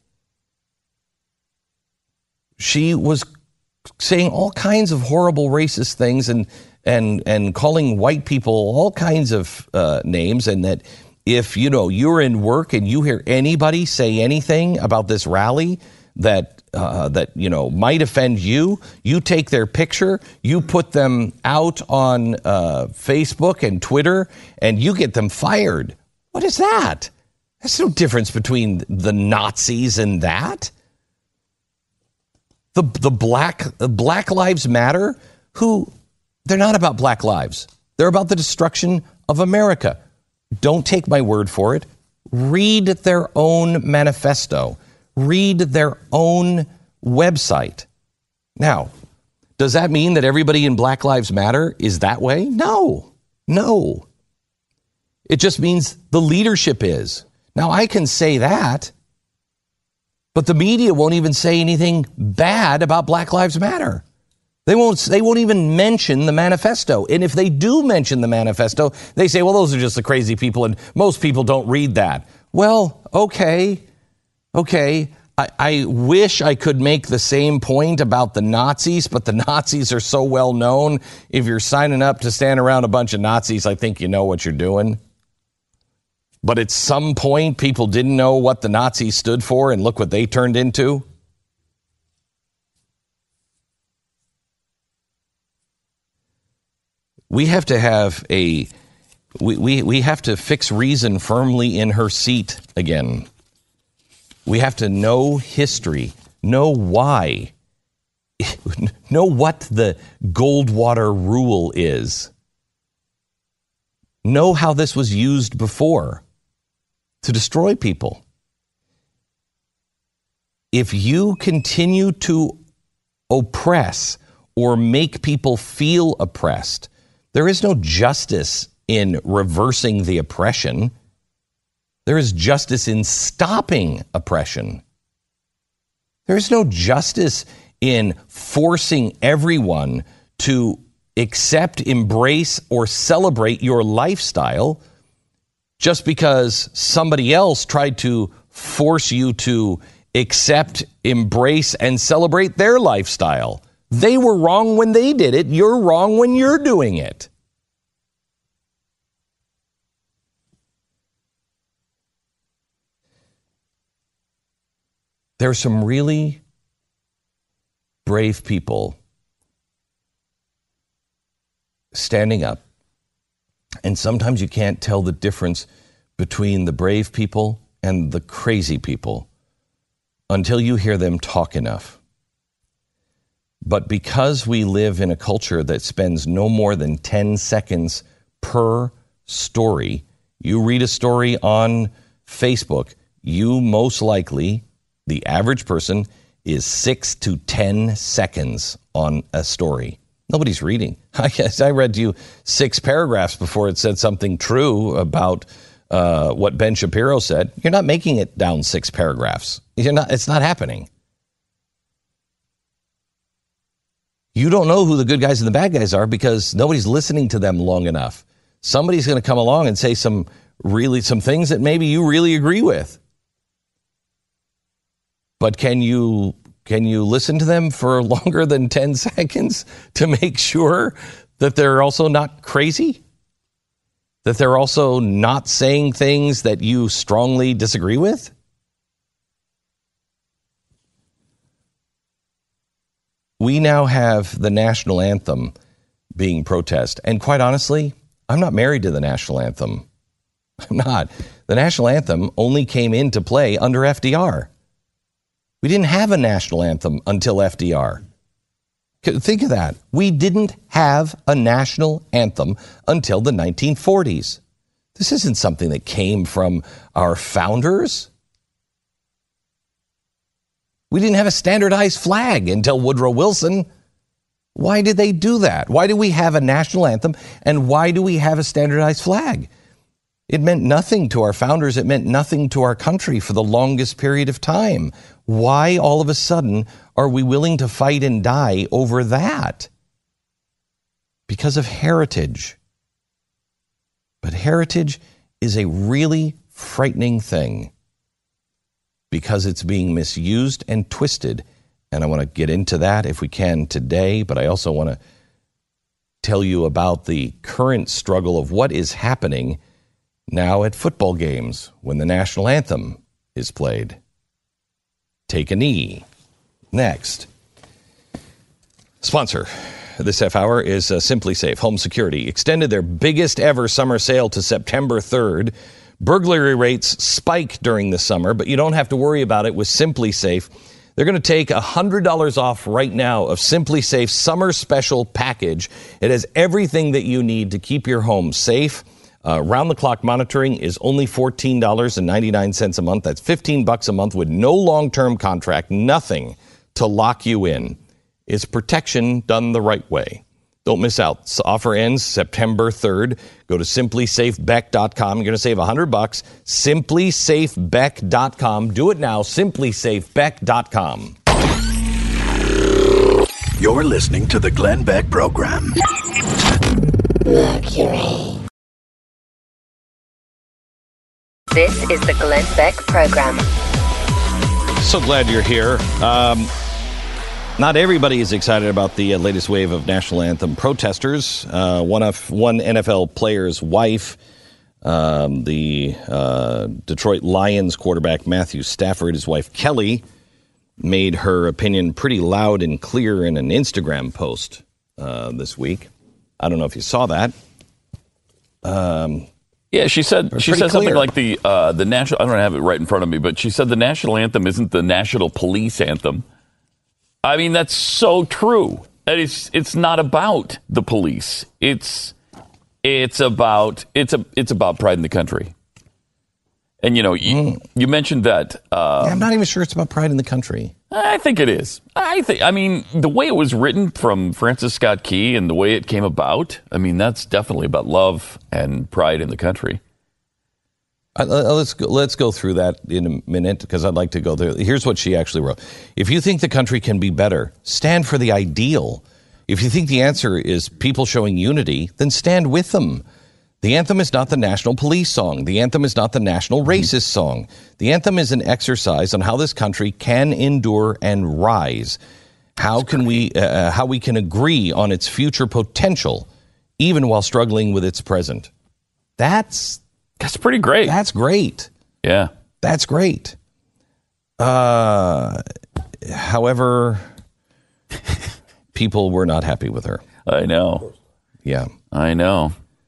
She was saying all kinds of horrible racist things and and and calling white people all kinds of uh, names, and that if, you know, you're in work and you hear anybody say anything about this rally that uh, that, you know, might offend you, you take their picture, you put them out on uh, Facebook and Twitter, and you get them fired. What is that? There's no difference between the Nazis and that. The the black Black Lives Matter, who, they're not about black lives. They're about the destruction of America. Don't take my word for it. Read their own manifesto. Read their own website. Now, does that mean that everybody in Black Lives Matter is that way? No, no. It just means the leadership is. Now, I can say that, but the media won't even say anything bad about Black Lives Matter. They won't, they won't even mention the manifesto. And if they do mention the manifesto, they say, well, those are just the crazy people, and most people don't read that. Well, okay, okay. I, I wish I could make the same point about the Nazis, but the Nazis are so well known. If you're signing up to stand around a bunch of Nazis, I think you know what you're doing. But at some point, people didn't know what the Nazis stood for, and look what they turned into. We have to have a, we, we, we have to fix reason firmly in her seat again. We have to know history, know why, know what the Goldwater rule is, know how this was used before to destroy people. If you continue to oppress or make people feel oppressed, there is no justice in reversing the oppression. There is justice in stopping oppression. There is no justice in forcing everyone to accept, embrace, or celebrate your lifestyle just because somebody else tried to force you to accept, embrace, and celebrate their lifestyle. They were wrong when they did it. You're wrong when you're doing it. There are some really brave people standing up, and sometimes you can't tell the difference between the brave people and the crazy people until you hear them talk enough. But because we live in a culture that spends no more than ten seconds per story, you read a story on Facebook, you most likely, the average person, is six to ten seconds on a story. Nobody's reading. I guess I read to you six paragraphs before it said something true about uh, what Ben Shapiro said. You're not making it down six paragraphs. You're not. It's not happening. You don't know who the good guys and the bad guys are because nobody's listening to them long enough. Somebody's going to come along and say some really some things that maybe you really agree with. But can you can you listen to them for longer than ten seconds to make sure that they're also not crazy? That they're also not saying things that you strongly disagree with? We now have the national anthem being protested. And quite honestly, I'm not married to the national anthem. I'm not. The national anthem only came into play under F D R. We didn't have a national anthem until F D R. Think of that. We didn't have a national anthem until the nineteen forties. This isn't something that came from our founders. We didn't have a standardized flag until Woodrow Wilson. Why did they do that? Why do we have a national anthem, and why do we have a standardized flag? It meant nothing to our founders. It meant nothing to our country for the longest period of time. Why all of a sudden are we willing to fight and die over that? Because of heritage. But heritage is a really frightening thing because it's being misused and twisted. And I want to get into that if we can today, but I also want to tell you about the current struggle of what is happening now at football games when the national anthem is played. Take a knee. Next. Sponsor this half hour is uh, Simply Safe Home Security. Extended their biggest ever summer sale to September third. Burglary rates spike during the summer, but you don't have to worry about it with Simply Safe. They're going to take one hundred dollars off right now of Simply Safe's summer special package. It has everything that you need to keep your home safe. Uh, round-the-clock monitoring is only fourteen dollars and ninety-nine cents a month. That's fifteen bucks a month with no long-term contract, nothing to lock you in. It's protection done the right way. Don't miss out. This offer ends September third. Go to simply safe beck dot com. You're going to save one hundred bucks. simply safe beck dot com. Do it now. simply safe beck dot com. You're listening to the Glenn Beck Program. Mercury. This is the Glenn Beck Program. So glad you're here. Um, not everybody is excited about the uh, latest wave of national anthem protesters. Uh, one of one N F L player's wife, um, the uh, Detroit Lions quarterback Matthew Stafford, his wife Kelly, made her opinion pretty loud and clear in an Instagram post uh, this week. I don't know if you saw that. Um, Yeah, she said They're she pretty said something clear. like the uh, the national. I don't have it right in front of me, but she said the national anthem isn't the national police anthem. I mean, that's so true. That it's it's not about the police. It's it's about it's a it's about pride in the country. And you know, you, mm. you mentioned that. Um, I'm not even sure it's about pride in the country. I think it is. I think. I mean, the way it was written from Francis Scott Key and the way it came about. I mean, that's definitely about love and pride in the country. Uh, let's go, let's go through that in a minute because I'd like to go there. Here's what she actually wrote: if you think the country can be better, stand for the ideal. If you think the answer is people showing unity, then stand with them. The anthem is not the national police song. The anthem is not the national racist song. The anthem is an exercise on how this country can endure and rise. How That's can great. we uh, how we can agree on its future potential, even while struggling with its present. That's that's pretty great. That's great. Yeah, that's great. Uh, however, people were not happy with her. I know. Yeah, I know.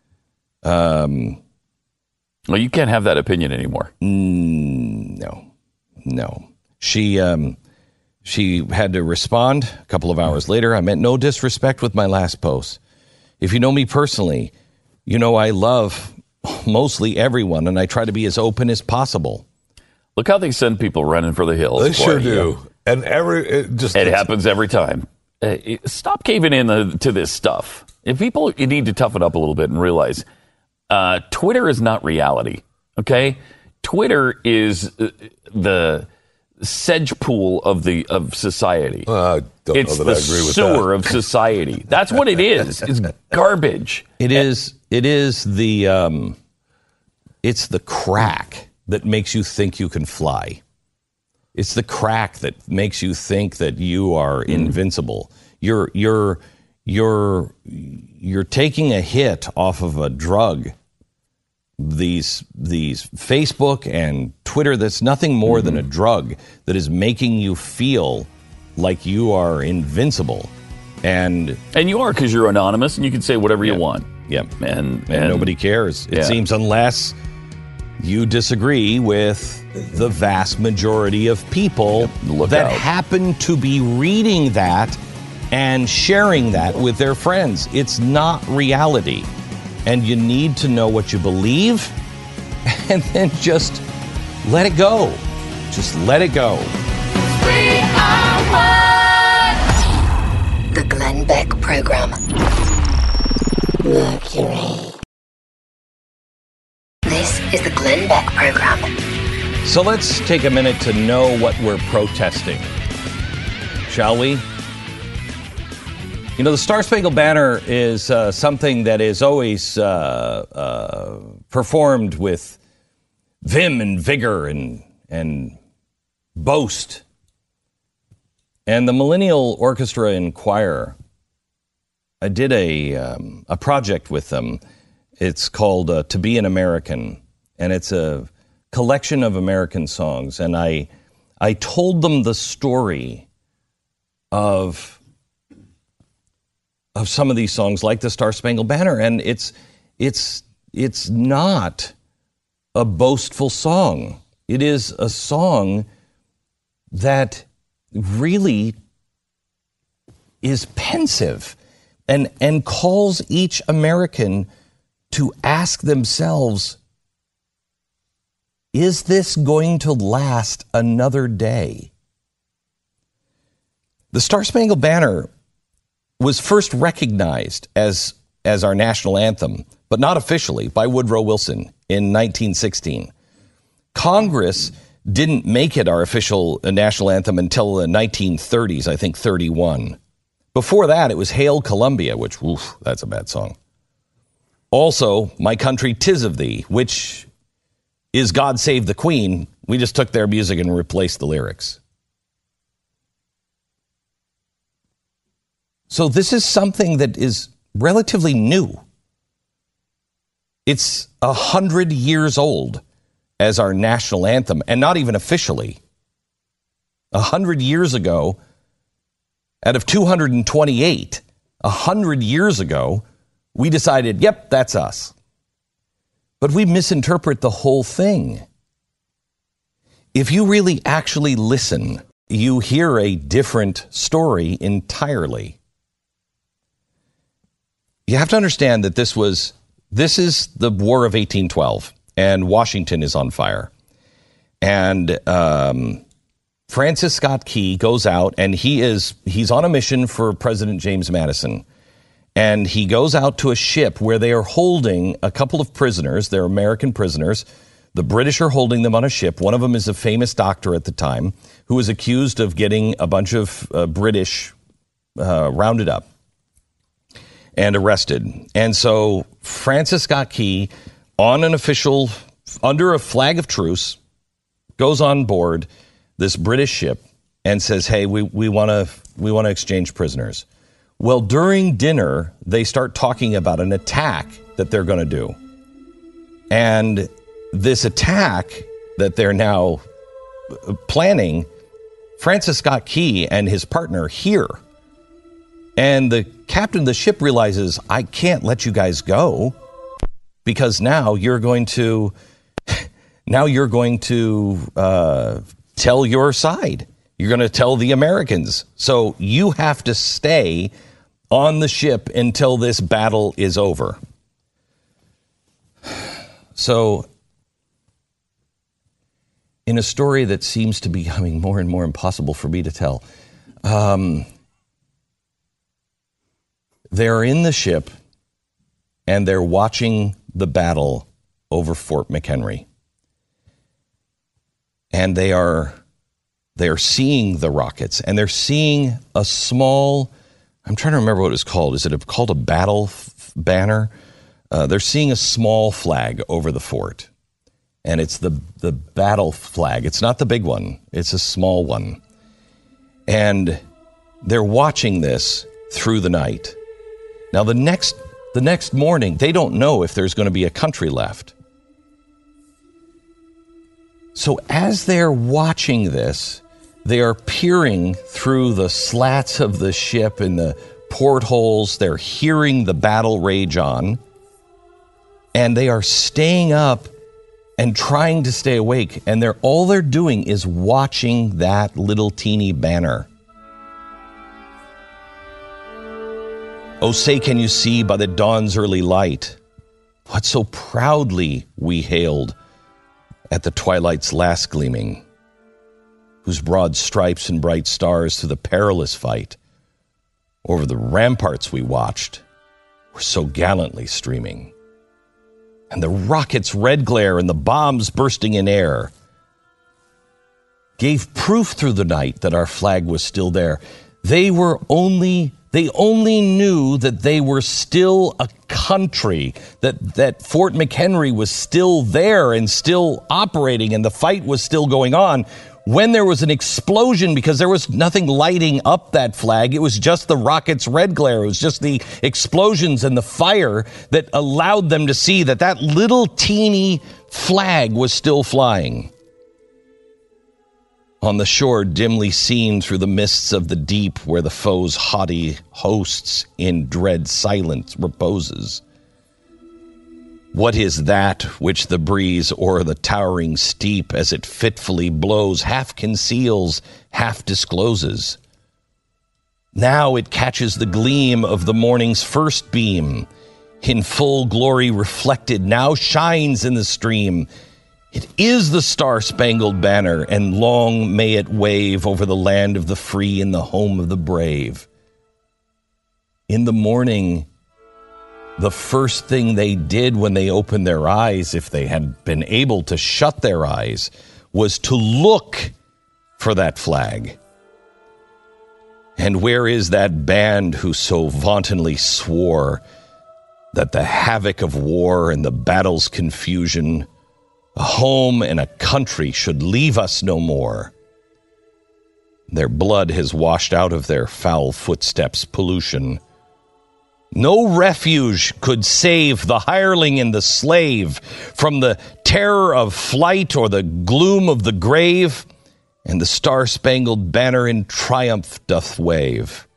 Um, well, you can't have that opinion anymore. Mm, no, no. She um, she had to respond a couple of hours later. I meant no disrespect with my last post. If you know me personally, you know I love mostly everyone, and I try to be as open as possible. Look how they send people running for the hills. They sure do, and every it just it happens every time. Uh, stop caving in the, to this stuff. If people, you need to toughen up a little bit and realize. Uh, Twitter is not reality, okay? Twitter is uh, the sedge pool of the of society. Uh, I don't it's know the that I agree with sewer that. of society. That's what it is. It's garbage. It is. It is the. Um, it's the crack that makes you think you can fly. It's the crack that makes you think that you are invincible. You're. You're. You're. You're taking a hit off of a drug. These these Facebook and Twitter, that's nothing more mm-hmm. than a drug that is making you feel like you are invincible. And and you are, because you're anonymous and you can say whatever yeah, you want. Yeah. And, and, and nobody cares. It yeah. seems, unless you disagree with the vast majority of people Look that out. happen to be reading that and sharing that with their friends. It's not reality. And you need to know what you believe and then just let it go. Just let it go. We are one. The Glenn Beck Program. Mercury. This is the Glenn Beck Program. So let's take a minute to know what we're protesting, shall we? You know, the Star Spangled Banner is uh, something that is always uh, uh, performed with vim and vigor and and boast. And the Millennial Orchestra and Choir, I did a um, a project with them. It's called uh, "To Be an American," and it's a collection of American songs. And I I told them the story of. of some of these songs, like the Star Spangled Banner, and it's it's it's not a boastful song. It is a song that really is pensive and and calls each American to ask themselves, is this going to last another day? The Star Spangled Banner was first recognized as as our national anthem, but not officially, by Woodrow Wilson in nineteen sixteen. Congress didn't make it our official national anthem until the nineteen thirties, I think thirty-one. Before that, it was Hail Columbia, which, oof, that's a bad song. Also, My Country 'Tis of Thee, which is God Save the Queen. We just took their music and replaced the lyrics. So this is something that is relatively new. It's a hundred years old as our national anthem, and not even officially. A hundred years ago, out of two hundred twenty-eight, a hundred years ago, we decided, yep, that's us. But we misinterpret the whole thing. If you really actually listen, you hear a different story entirely. You have to understand that this was, this is the War of eighteen twelve, and Washington is on fire. And um, Francis Scott Key goes out, and he is, he's on a mission for President James Madison. And he goes out to a ship where they are holding a couple of prisoners. They're American prisoners. The British are holding them on a ship. One of them is a famous doctor at the time who was accused of getting a bunch of uh, British uh, rounded up and arrested. And so Francis Scott Key, on an official, under a flag of truce, goes on board this British ship and says, hey, we, we want to we want to exchange prisoners. Well, during dinner, they start talking about an attack that they're going to do. And this attack that they're now planning, Francis Scott Key and his partner hear. And the captain of the ship realizes, I can't let you guys go because now you're going to, now you're going to uh, tell your side. You're going to tell the Americans. So you have to stay on the ship until this battle is over. So, in a story that seems to be becoming more and more impossible for me to tell, um, they're in the ship and they're watching the battle over Fort McHenry. And they are they are seeing the rockets, and they're seeing a small, I'm trying to remember what it's called. Is it called a battle f- banner? Uh, they're seeing a small flag over the fort. And it's the, the battle flag. It's not the big one. It's a small one. And they're watching this through the night. Now, the next the next morning, they don't know if there's going to be a country left. So as they're watching this, they are peering through the slats of the ship and the portholes. They're hearing the battle rage on. And they are staying up and trying to stay awake. And they're all they're doing is watching that little teeny banner. Oh, say can you see by the dawn's early light what so proudly we hailed at the twilight's last gleaming, whose broad stripes and bright stars through the perilous fight over the ramparts we watched were so gallantly streaming. And the rocket's red glare and the bombs bursting in air gave proof through the night that our flag was still there. They were only, they only knew that they were still a country, that, that Fort McHenry was still there and still operating and the fight was still going on when there was an explosion, because there was nothing lighting up that flag. It was just the rocket's red glare. It was just the explosions and the fire that allowed them to see that that little teeny flag was still flying. On the shore, dimly seen through the mists of the deep, where the foe's haughty hosts in dread silence reposes. What is that which the breeze o'er the towering steep, as it fitfully blows, half conceals, half discloses? Now it catches the gleam of the morning's first beam, in full glory reflected, now shines in the stream. It is the star-spangled banner, and long may it wave over the land of the free and the home of the brave. In the morning, the first thing they did when they opened their eyes, if they had been able to shut their eyes, was to look for that flag. And where is that band who so vauntingly swore that the havoc of war and the battle's confusion, a home and a country, should leave us no more? Their blood has washed out of their foul footsteps pollution. No refuge could save the hireling and the slave from the terror of flight or the gloom of the grave, and the star-spangled banner in triumph doth wave.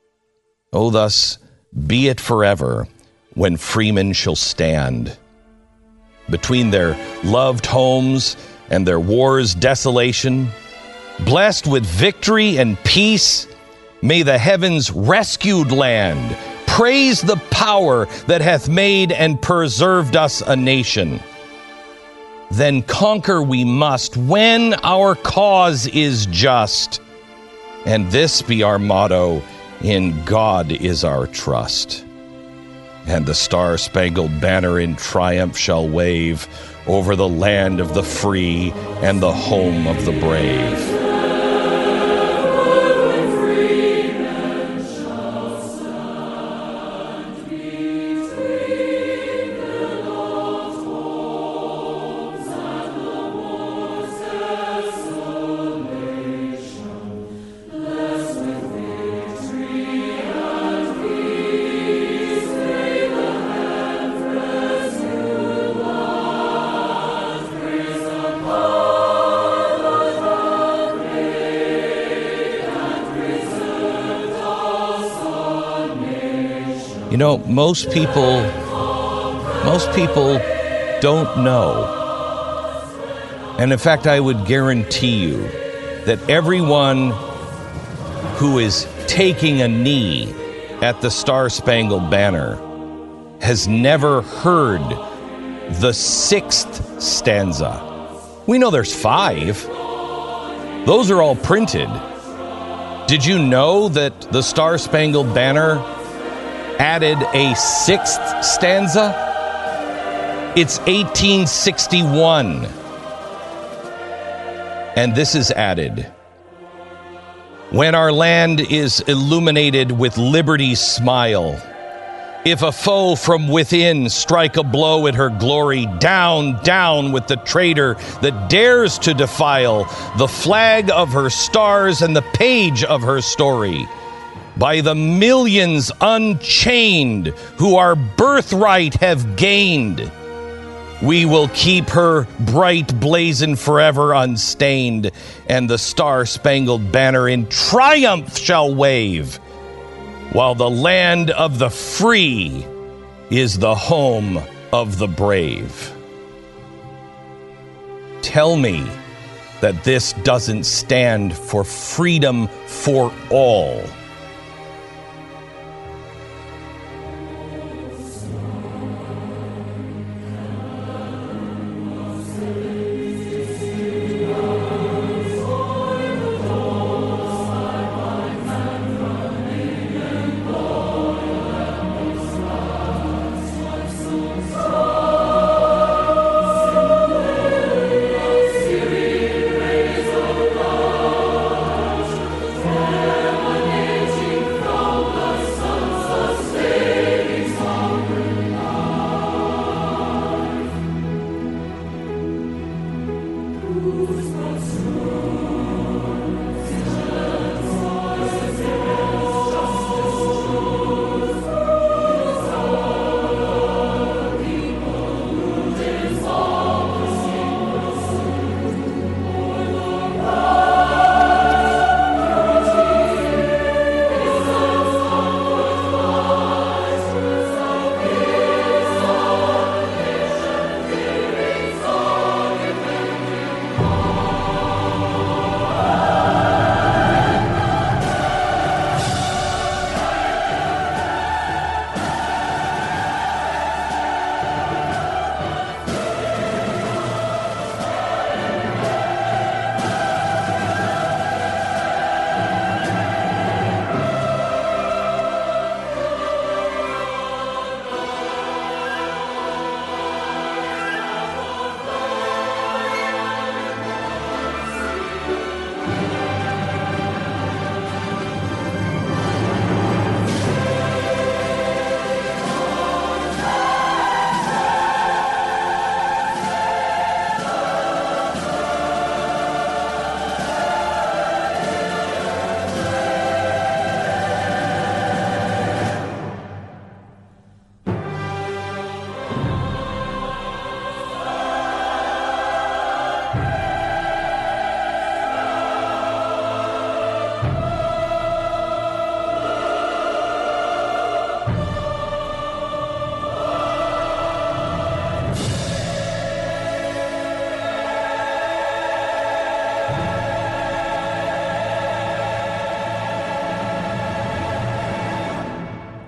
Oh, thus be it forever, when freemen shall stand, between their loved homes and their war's desolation. Blessed with victory and peace, may the heavens rescued land praise the power that hath made and preserved us a nation. Then conquer we must when our cause is just. And this be our motto, in God is our trust. And the star-spangled banner in triumph shall wave over the land of the free and the home of the brave. You know, most people, most people don't know. And in fact, I would guarantee you that everyone who is taking a knee at the Star-Spangled Banner has never heard the sixth stanza. We know there's five. Those are all printed. Did you know that the Star-Spangled Banner added a sixth stanza? It's eighteen sixty-one. And this is added. When our land is illuminated with liberty's smile, if a foe from within strike a blow at her glory, down, down with the traitor that dares to defile the flag of her stars and the page of her story. By the millions unchained who our birthright have gained, we will keep her bright blazon forever unstained, and the star-spangled banner in triumph shall wave, while the land of the free is the home of the brave. Tell me that this doesn't stand for freedom for all.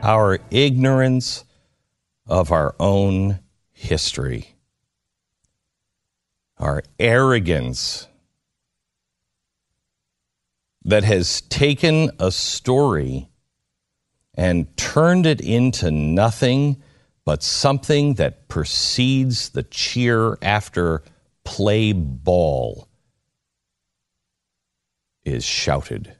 our ignorance of our own history, our arrogance that has taken a story and turned it into nothing but something that precedes the cheer after play ball is shouted.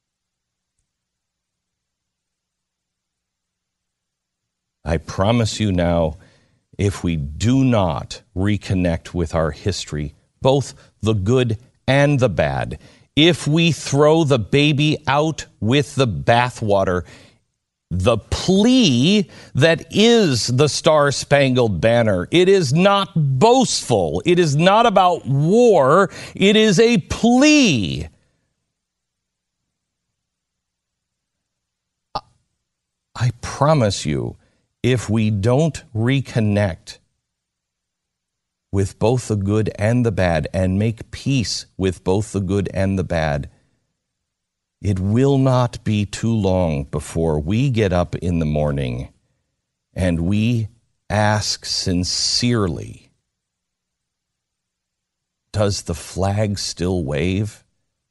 I promise you now, if we do not reconnect with our history, both the good and the bad, if we throw the baby out with the bathwater, the plea that is the Star-Spangled Banner, it is not boastful. It is not about war. It is a plea. I promise you, if we don't reconnect with both the good and the bad and make peace with both the good and the bad, it will not be too long before we get up in the morning and we ask sincerely, does the flag still wave?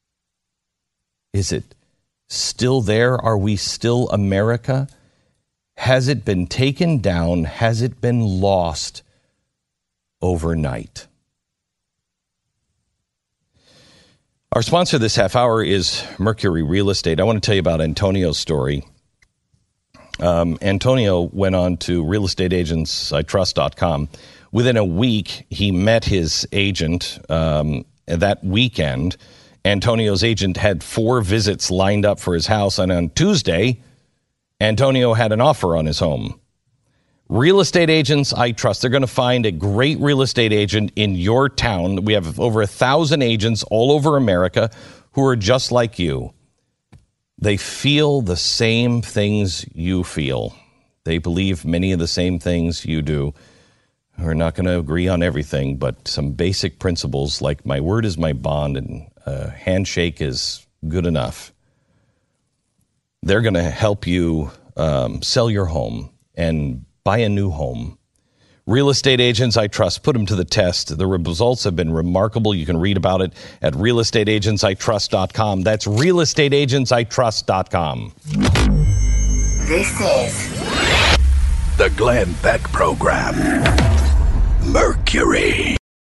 Is it still there? Are we still America? Has it been taken down? Has it been lost overnight? Our sponsor this half hour is Mercury Real Estate. I want to tell you about Antonio's story. Um, Antonio went on to real estate agents I trust dot com. Within a week, he met his agent. Um, that weekend, Antonio's agent had four visits lined up for his house, and on Tuesday, Antonio had an offer on his home. Real estate agents I trust. They're going to find a great real estate agent in your town. We have over a thousand agents all over America who are just like you. They feel the same things you feel. They believe many of the same things you do. We're not going to agree on everything, but some basic principles like my word is my bond and a handshake is good enough. They're going to help you um, sell your home and buy a new home. Real estate agents I trust. Put them to the test. The results have been remarkable. You can read about it at real estate agents I trust dot com. That's real estate agents I trust dot com. This is the Glenn Beck Program. Mercury.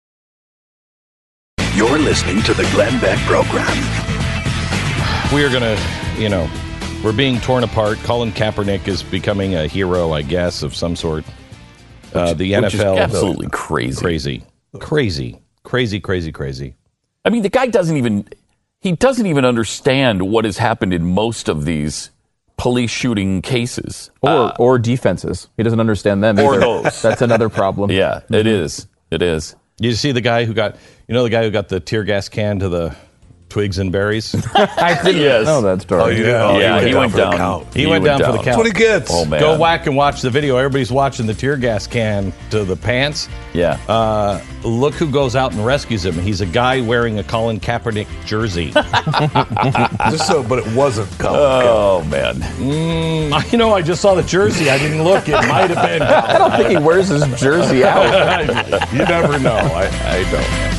You're listening to the Glenn Beck Program. We are going to, you know, we're being torn apart. Colin Kaepernick is becoming a hero, I guess, of some sort. Uh, which, the N F L. Which is absolutely crazy. Crazy. Crazy. Crazy, crazy, crazy. I mean, the guy doesn't even, he doesn't even understand what has happened in most of these police shooting cases. Or uh, or defenses. He doesn't understand them or either. those. That's another problem. Yeah, mm-hmm. it is. It is. You see the guy who got, you know, the guy who got the tear gas can to the twigs and berries? I didn't yes. know that story. Oh, yeah, oh, yeah, he went down. He went down, he he went went down, down for the count. That's what he gets. Oh, man. Go whack and watch the video. Everybody's watching the tear gas can to the pants. Yeah. Uh, look who goes out and rescues him. He's a guy wearing a Colin Kaepernick jersey. Just so, but it wasn't Colin. Oh, man. Mm, you know, I just saw the jersey. I didn't look. It might have been. I don't think he wears his jersey out. You never know. I, I don't.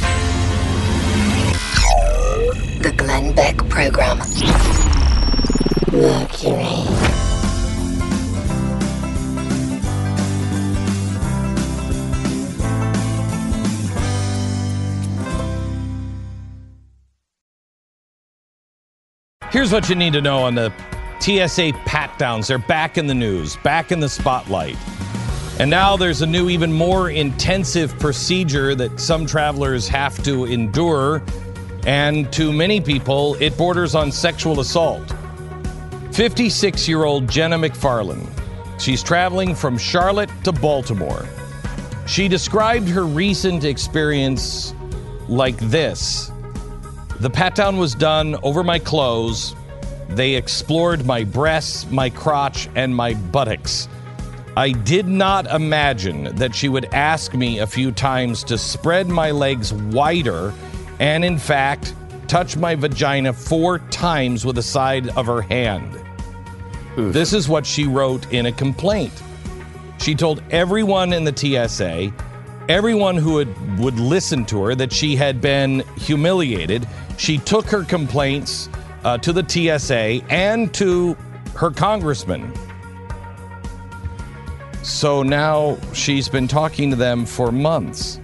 the Glenn Beck Program. Mercury. Here's what you need to know on the T S A pat-downs. They're back in the news, back in the spotlight. And now there's a new, even more intensive procedure that some travelers have to endure. And to many people, it borders on sexual assault. fifty-six-year-old Jenna McFarland. She's traveling from Charlotte to Baltimore. She described her recent experience like this. The pat-down was done over my clothes. They explored my breasts, my crotch, and my buttocks. I did not imagine that she would ask me a few times to spread my legs wider and, in fact, touch my vagina four times with the side of her hand. This is what she wrote in a complaint. She told everyone in the T S A, everyone who would, would listen to her, that she had been humiliated. She took her complaints uh, to the T S A and to her congressman. So now she's been talking to them for months.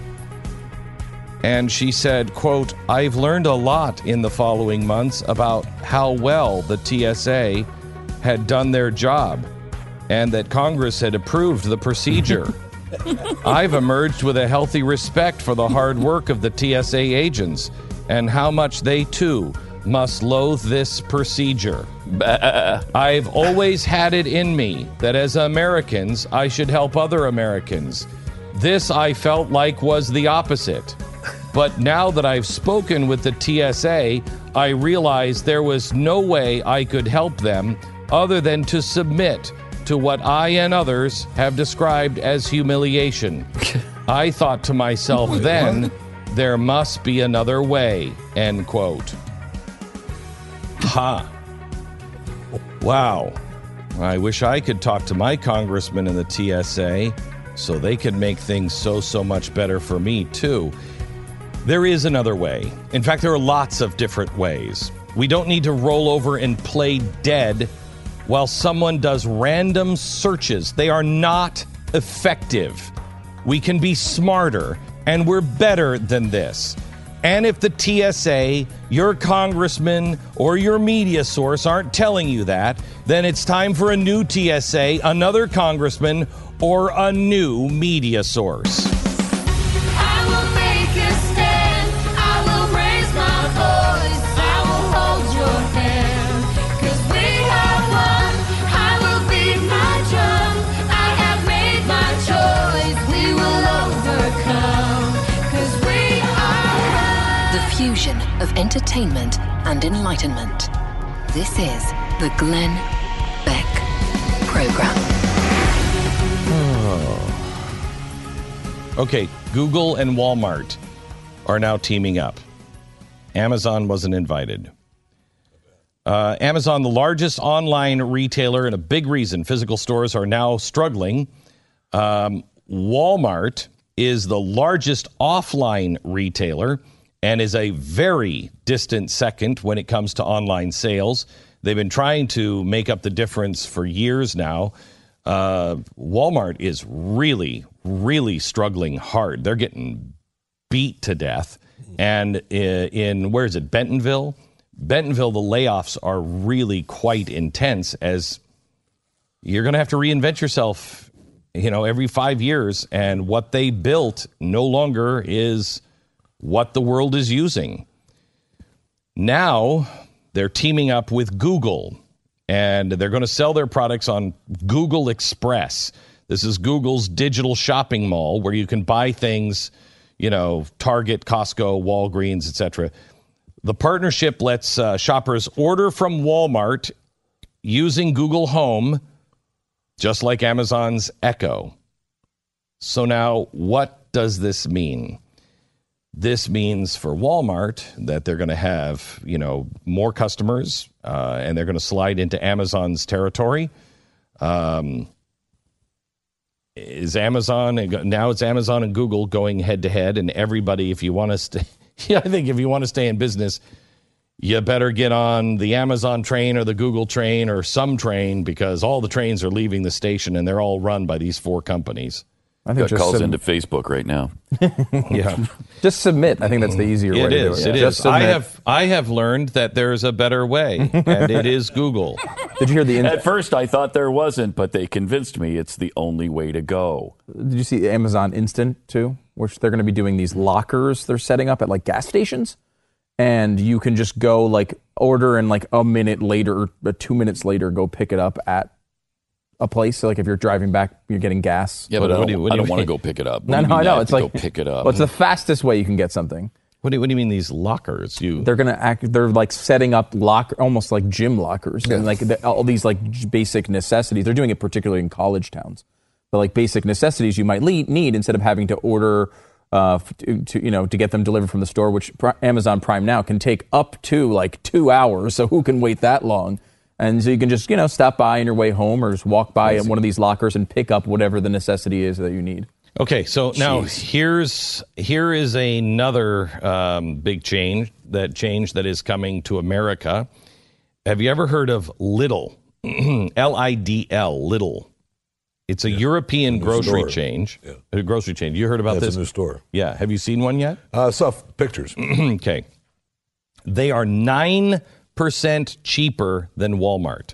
And she said, quote, I've learned a lot in the following months about how well the T S A had done their job and that Congress had approved the procedure. I've emerged with a healthy respect for the hard work of the T S A agents and how much they, too, must loathe this procedure. I've always had it in me that as Americans, I should help other Americans. This, I felt like, was the opposite. But now that I've spoken with the T S A, I realize there was no way I could help them other than to submit to what I and others have described as humiliation. I thought to myself then, there must be another way, end quote. Ha. Wow. I wish I could talk to my congressman in the T S A so they could make things so, so much better for me, too. There is another way. In fact, there are lots of different ways. We don't need to roll over and play dead while someone does random searches. They are not effective. We can be smarter, and we're better than this. And if the T S A, your congressman, or your media source aren't telling you that, then it's time for a new T S A, another congressman, or a new media source. I will make a stand. I will raise my voice. I will hold your hand. 'Cause we have won. I will beat my drum. I have made my choice. We will overcome. 'Cause we are. The fusion of entertainment and enlightenment. This is the Glenn Beck Program. Okay, Google and Walmart are now teaming up. Amazon wasn't invited. Uh, Amazon, the largest online retailer, and a big reason physical stores are now struggling. Um, Walmart is the largest offline retailer and is a very distant second when it comes to online sales. They've been trying to make up the difference for years now. Uh, Walmart is really, really struggling hard. They're getting beat to death. And in, in where is it, Bentonville? Bentonville, the layoffs are really quite intense, as you're going to have to reinvent yourself, you know, every five years. And what they built no longer is what the world is using. Now they're teaming up with Google, and they're going to sell their products on Google Express. This is Google's digital shopping mall where you can buy things, you know, Target, Costco, Walgreens, et cetera. The partnership lets uh, shoppers order from Walmart using Google Home, just like Amazon's Echo. So now, what does this mean? This means for Walmart that they're going to have, you know, more customers, uh, and they're going to slide into Amazon's territory. Um, is Amazon, now it's Amazon and Google going head to head, and everybody, if you want to stay, yeah, I think if you want to stay in business, you better get on the Amazon train or the Google train or some train, because all the trains are leaving the station and they're all run by these four companies. I think that calls sub- into Facebook right now. Yeah, just submit. I think that's the easier it way is, to do it. It Just is. I submit. have I have learned that there's a better way, and it is Google. Did you hear the? In- At first, I thought there wasn't, but they convinced me it's the only way to go. Did you see Amazon Instant too, which they're going to be doing these lockers they're setting up at like gas stations, and you can just go like order and like a minute later or two minutes later go pick it up at a place. So like if you're driving back, you're getting gas. Yeah, but I don't, I don't want to go pick it up. What No, do you no, mean I know. have It's to like go pick it up. Well, it's the fastest way you can get something. What do, what do you mean these lockers? You They're gonna act. They're like setting up locker, almost like gym lockers, and like the, all these like j- basic necessities. They're doing it particularly in college towns, but like basic necessities you might le- need instead of having to order uh, to, to you know to get them delivered from the store, which Pri- Amazon Prime Now can take up to like two hours. So who can wait that long? And so you can just, you know, stop by on your way home or just walk by at one of these lockers and pick up whatever the necessity is that you need. Okay, so now Jeez. here's here is another um, big change that change that is coming to America. Have you ever heard of Lidl? L I D L, Lidl. It's a European A new grocery store. change. Yeah. A grocery chain. You heard about That's this? a new store. Yeah. Have you seen one yet? I saw f- pictures. Okay. They are nine percent cheaper than Walmart.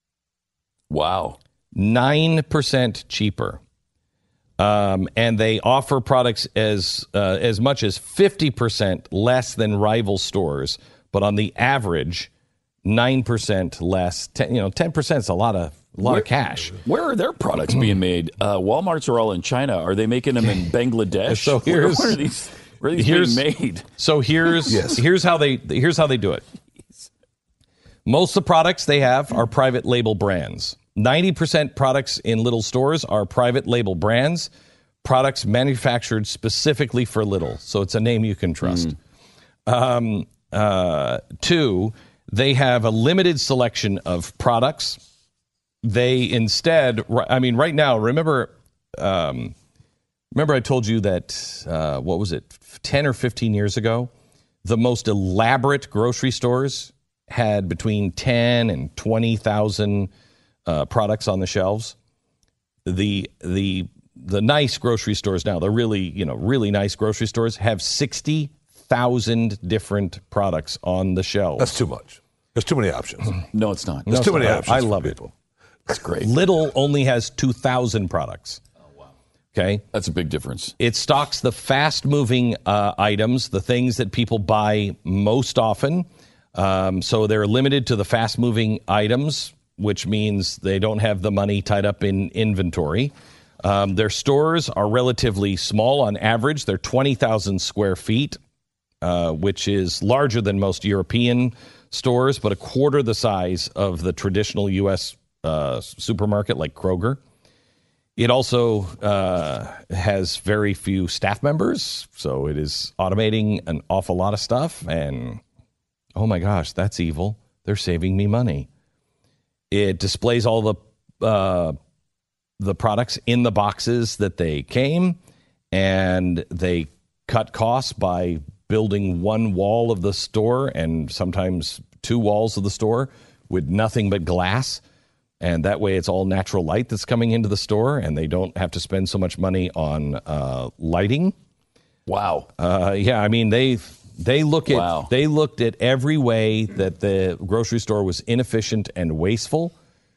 Wow. nine percent cheaper. Um, and they offer products as uh, as much as fifty percent less than rival stores, but on the average, nine percent less. ten, you know, ten percent is a lot of a lot Where- of cash. Where are their products being made? Uh, Walmart's are all in China. Are they making them in Bangladesh? So here's where are these, where are these here's being made? So here's Yes. here's how they here's how they do it. Most of the products they have are private label brands. ninety percent products in Lidl stores are private label brands, products manufactured specifically for Lidl. So it's a name you can trust. Um, uh, two, they have a limited selection of products. They instead, I mean, right now, remember, um, remember I told you that, uh, what was it, ten or fifteen years ago, the most elaborate grocery stores had between ten and twenty thousand uh, products on the shelves. The the the nice grocery stores now, the really you know really nice grocery stores have sixty thousand different products on the shelves. That's too much. There's too many options. No, it's not. There's No, too it's many not. options. I for love people. That's great. Lidl only has two thousand products. Oh, wow. Okay. That's a big difference. It stocks the fast-moving uh, items, the things that people buy most often. Um, so they're limited to the fast-moving items, which means they don't have the money tied up in inventory. Um, their stores are relatively small on average. They're twenty thousand square feet, uh, which is larger than most European stores, but a quarter the size of the traditional U S uh, supermarket like Kroger. It also uh, has very few staff members, so it is automating an awful lot of stuff. And, oh my gosh, that's evil. They're saving me money. It displays all the uh, the products in the boxes that they came, and they cut costs by building one wall of the store and sometimes two walls of the store with nothing but glass. And that way it's all natural light that's coming into the store, and they don't have to spend so much money on uh, lighting. Wow. Uh, yeah, I mean, they they look at Wow. they looked at every way that the grocery store was inefficient and wasteful,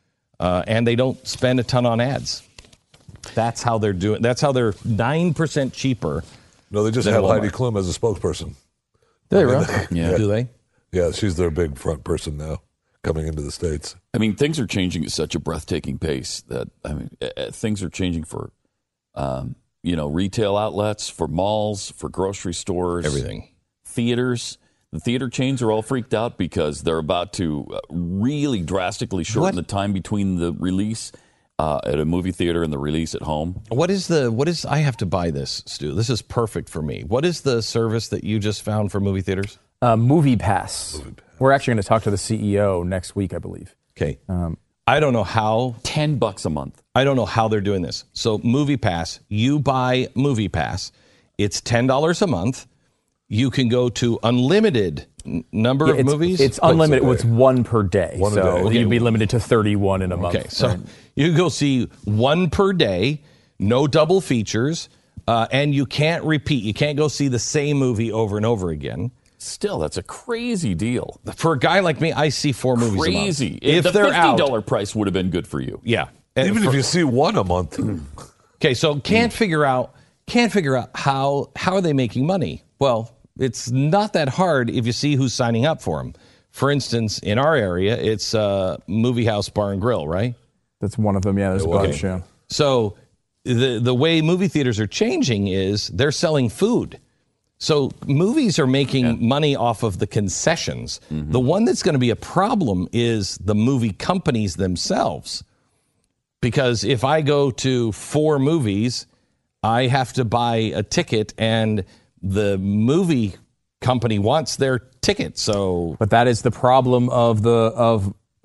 uh, and they don't spend a ton on ads. That's how they're doing. That's how they're nine percent cheaper. No, they just than have Walmart. Heidi Klum as a spokesperson. Do they I mean, really? they- Yeah. Do they? Yeah, she's their big front person now, coming into the States. I mean, things are changing at such a breathtaking pace that, I mean, uh, uh, things are changing for, um, you know, retail outlets, for malls, for grocery stores. Everything. Theaters. The theater chains are all freaked out because they're about to uh, really drastically shorten What? the time between the release uh, at a movie theater and the release at home. What is the what is? I have to buy this, Stu. This is perfect for me. What is the service that you just found for movie theaters? Uh, Movie Pass. We're actually going to talk to the C E O next week, I believe. Okay. Um, I don't know how. Ten bucks a month. I don't know how they're doing this. So Movie Pass, you buy Movie Pass. It's ten dollars a month. You can go to unlimited n- number yeah, of it's, movies. It's unlimited. It's one per day. One a so day. Okay. you'd be limited to thirty-one in a month. Okay, so right? you can go see one per day, no double features, uh, and you can't repeat. You can't go see the same movie over and over again. Still, that's a crazy deal. For a guy like me, I see four movies Crazy. a month. If the they're fifty out, dollars price would have been good for you. yeah. Even And if for- you see one a month. Okay, so can't figure out can't figure out how how are they making money? Well, it's not that hard if you see who's signing up for them. For instance, in our area, it's uh, Movie House Bar and Grill, right? That's one of them. Yeah, there's a bunch. Yeah. So the the way movie theaters are changing is they're selling food. So movies are making money off of the concessions. The one that's going to be a problem is the movie companies themselves. Because if I go to four movies, I have to buy a ticket, and the movie company wants their ticket. So, But that is the problem of the of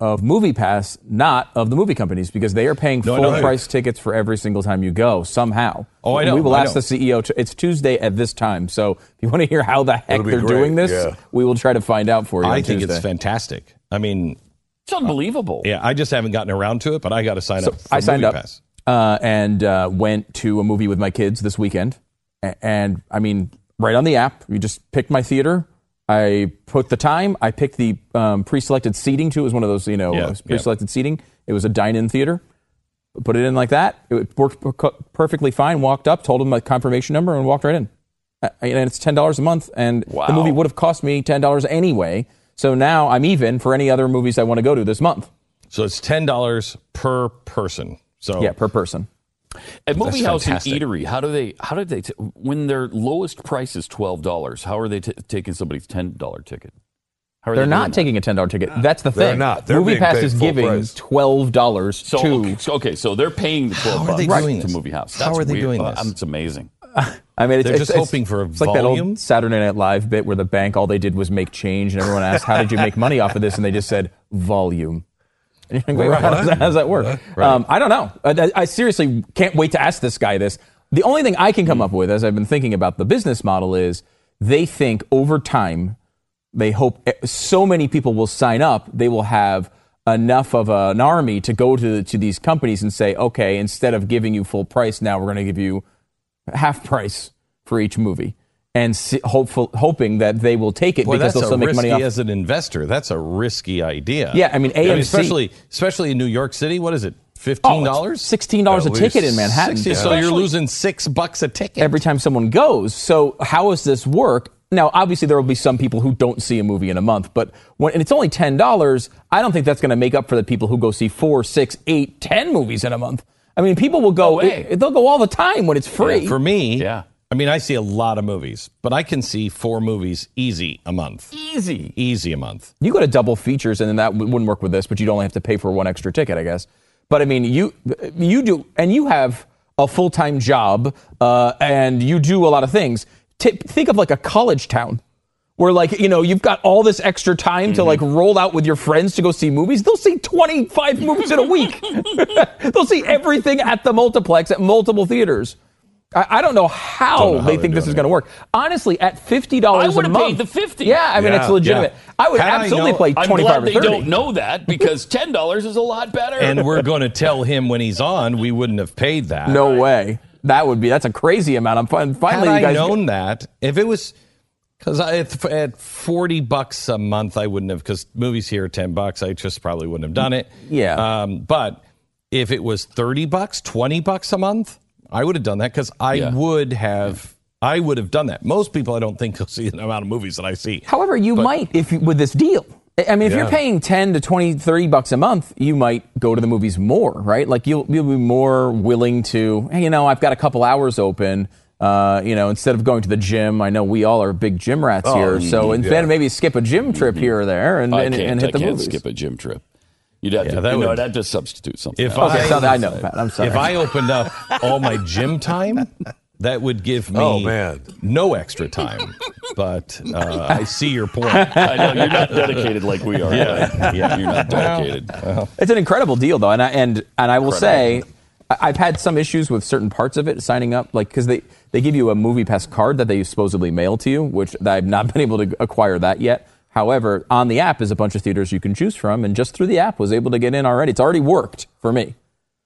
of MoviePass, not of the movie companies, because they are paying No, full no. price tickets for every single time you go somehow. Oh, I know, We will I ask know. the C E O. To, it's Tuesday at this time, so if you want to hear how the heck It'll be they're great, doing this, yeah. we will try to find out for you. I on think Tuesday. it's fantastic. I mean, It's unbelievable. yeah, I just haven't gotten around to it, but I got to sign So up for I signed up MoviePass. uh, and uh, went to a movie with my kids this weekend. A- And I mean, right on the app, you just picked my theater. I put the time. I picked the um, pre-selected seating too. It was one of those, you know, Yeah, uh, pre-selected seating. It was a dine-in theater. Put it in like that. It worked per- perfectly fine. Walked up, told them my confirmation number, and walked right in. Uh, And it's ten dollars a month. And Wow. the movie would have cost me ten dollars anyway. So now I'm even for any other movies I want to go to this month. So it's ten dollars per person. So Yeah, per person. At Movie That's House fantastic. and Eatery, how do they? How did they? T- when their lowest price is twelve dollars, how are they t- taking somebody's ten dollar ticket? How are They're they not doing that? taking a ten dollar ticket. That's the They're thing. not. They're being MoviePass paid is full giving price. twelve dollars So to. okay, so, okay, so they're paying the twelve How are they bucks doing to this? Movie House. How That's are they weird. doing Uh, this? It's amazing. I mean, it's, They're it's, just it's- hoping for it's like that volume? old Saturday Night Live bit where the bank, all they did was make change, and everyone asked, "How did you make money off of this?" And they just said, "Volume." And you're like, wait, how, does that, how does that work? Right. Um, I don't know. I, I seriously can't wait to ask this guy this. The only thing I can come up with, as I've been thinking about the business model, is they think over time, they hope so many people will sign up, they will have enough of a, an army to go to to these companies and say, okay, instead of giving you full price, now we're going to give you half price for each movie, and see, hopeful, hoping that they will take it Boy, because that's they'll a still make risky money off. as an investor. That's a risky idea. Yeah, I mean, A M C especially especially in New York City. What is it? Fifteen dollars? Oh, sixteen dollars a At ticket least in Manhattan. sixty. So you're losing six bucks a ticket every time someone goes. So how does this work? Now, obviously, there will be some people who don't see a movie in a month, but when and it's only ten dollars, I don't think that's going to make up for the people who go see four, six, eight, ten movies in a month. I mean, people will go; it, they'll go all the time when it's free. Yeah, for me, Yeah. I mean, I see a lot of movies, but I can see four movies easy a month. Easy, easy a month. You go to double features, and then that w- wouldn't work with this, but you'd only have to pay for one extra ticket, I guess. But I mean, you you do, and you have a full time job, uh, and you do a lot of things. T- think of like a college town, where like you know you've got all this extra time Mm-hmm. to like roll out with your friends to go see movies. They'll see twenty-five movies in a week. They'll see everything at the multiplex at multiple theaters. I, I don't know how, Don't know how they they're think this doing is going to work. Honestly, at fifty dollars I a would've month, paid the fifty. Yeah, I mean Yeah, it's legitimate. yeah. I would Had I absolutely known- play I'm twenty-five glad or they thirty. don't know that because ten dollars is a lot better. And we're going to tell him when he's on, we wouldn't have paid that. No way. That would be, that's a crazy amount. I'm fin- finally, Had you guys. I known that, if it was, because at, at forty bucks a month, I wouldn't have, because movies here are ten bucks, I just probably wouldn't have done it. Yeah. Um, but if it was thirty bucks, twenty bucks a month, I would have done that because I Yeah. would have, I would have done that. Most people, I don't think, will see the amount of movies that I see. However, you might if you, with this deal. I- I mean, if Yeah. you're paying ten to twenty, thirty bucks a month, you might go to the movies more, right? Like you'll, you'll be more willing to, hey, you know, I've got a couple hours open. Uh, you know, instead of going to the gym, I know we all are big gym rats Oh, here. So mhm, instead, yeah. maybe skip a gym trip here or there and, I and, can't, and hit I the can't movies. skip a gym trip. You'd have Yeah, to, that you know, would- I'd have to substitute something. If else. Okay, I, so I know, Pat. I'm sorry. If I opened up all my gym time, that would give me Oh, man. no extra time. But uh, I see your point. I know you're not dedicated like we are. Yeah, yeah. You're not dedicated. It's an incredible deal, though, and I, and and I will say, I- I've had some issues with certain parts of it signing up, like because they they give you a MoviePass card that they supposedly mail to you, which I've not been able to acquire that yet. However, on the app is a bunch of theaters you can choose from, and just through the app was able to get in already. It's already worked for me.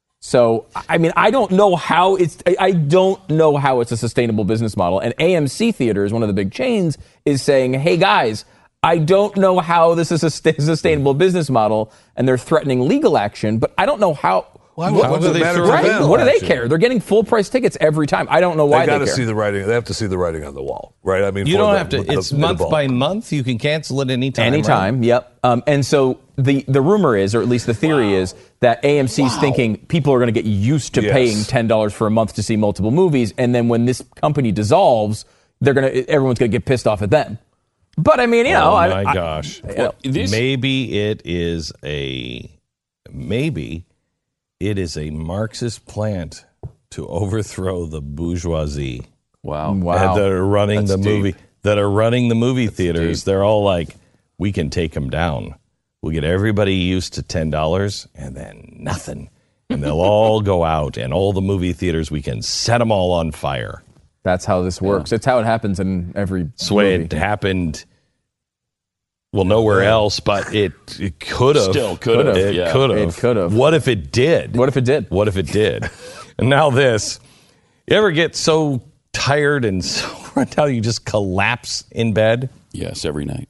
So, I mean, I don't know how it's, I- I don't know how it's a sustainable business model. And A M C Theaters, one of the big chains, is saying, hey guys, I don't know how this is a sta- sustainable business model, and they're threatening legal action, but I don't know how. Why what, would- what's the matter with right? legal What do they action? care? They're getting full price tickets every time. I don't know why They they, got to care. see the writing. They have to see the writing on the wall, right? I mean, You for don't the- have to. the- It's the month ball. by month. You can cancel it anytime. Anytime, right? yep. Um, and so the, the rumor is, or at least the theory is, that A M C's thinking people are going to get used to Yes. paying ten dollars for a month to see multiple movies, and then when this company dissolves, they're gonna everyone's going to get pissed off at them. But I mean, you know, oh I, my I- gosh. you know, This- Maybe it is a maybe it is a Marxist plant to overthrow the bourgeoisie. Wow. Wow. That are running That's the deep. movie that are running the movie theaters. deep. They're all like, we can take them down. We'll get everybody used to ten dollars and then nothing. And they'll all go out, and all the movie theaters, we can set them all on fire. That's how this works. It's how it happens in every That's the way it happened, well, nowhere else, but it, it could have. Still could have. It yeah. could have. It could have. What if it did? What if it did? What if it did? And now this. You ever get so tired and so run down you just collapse in bed? Yes, every night.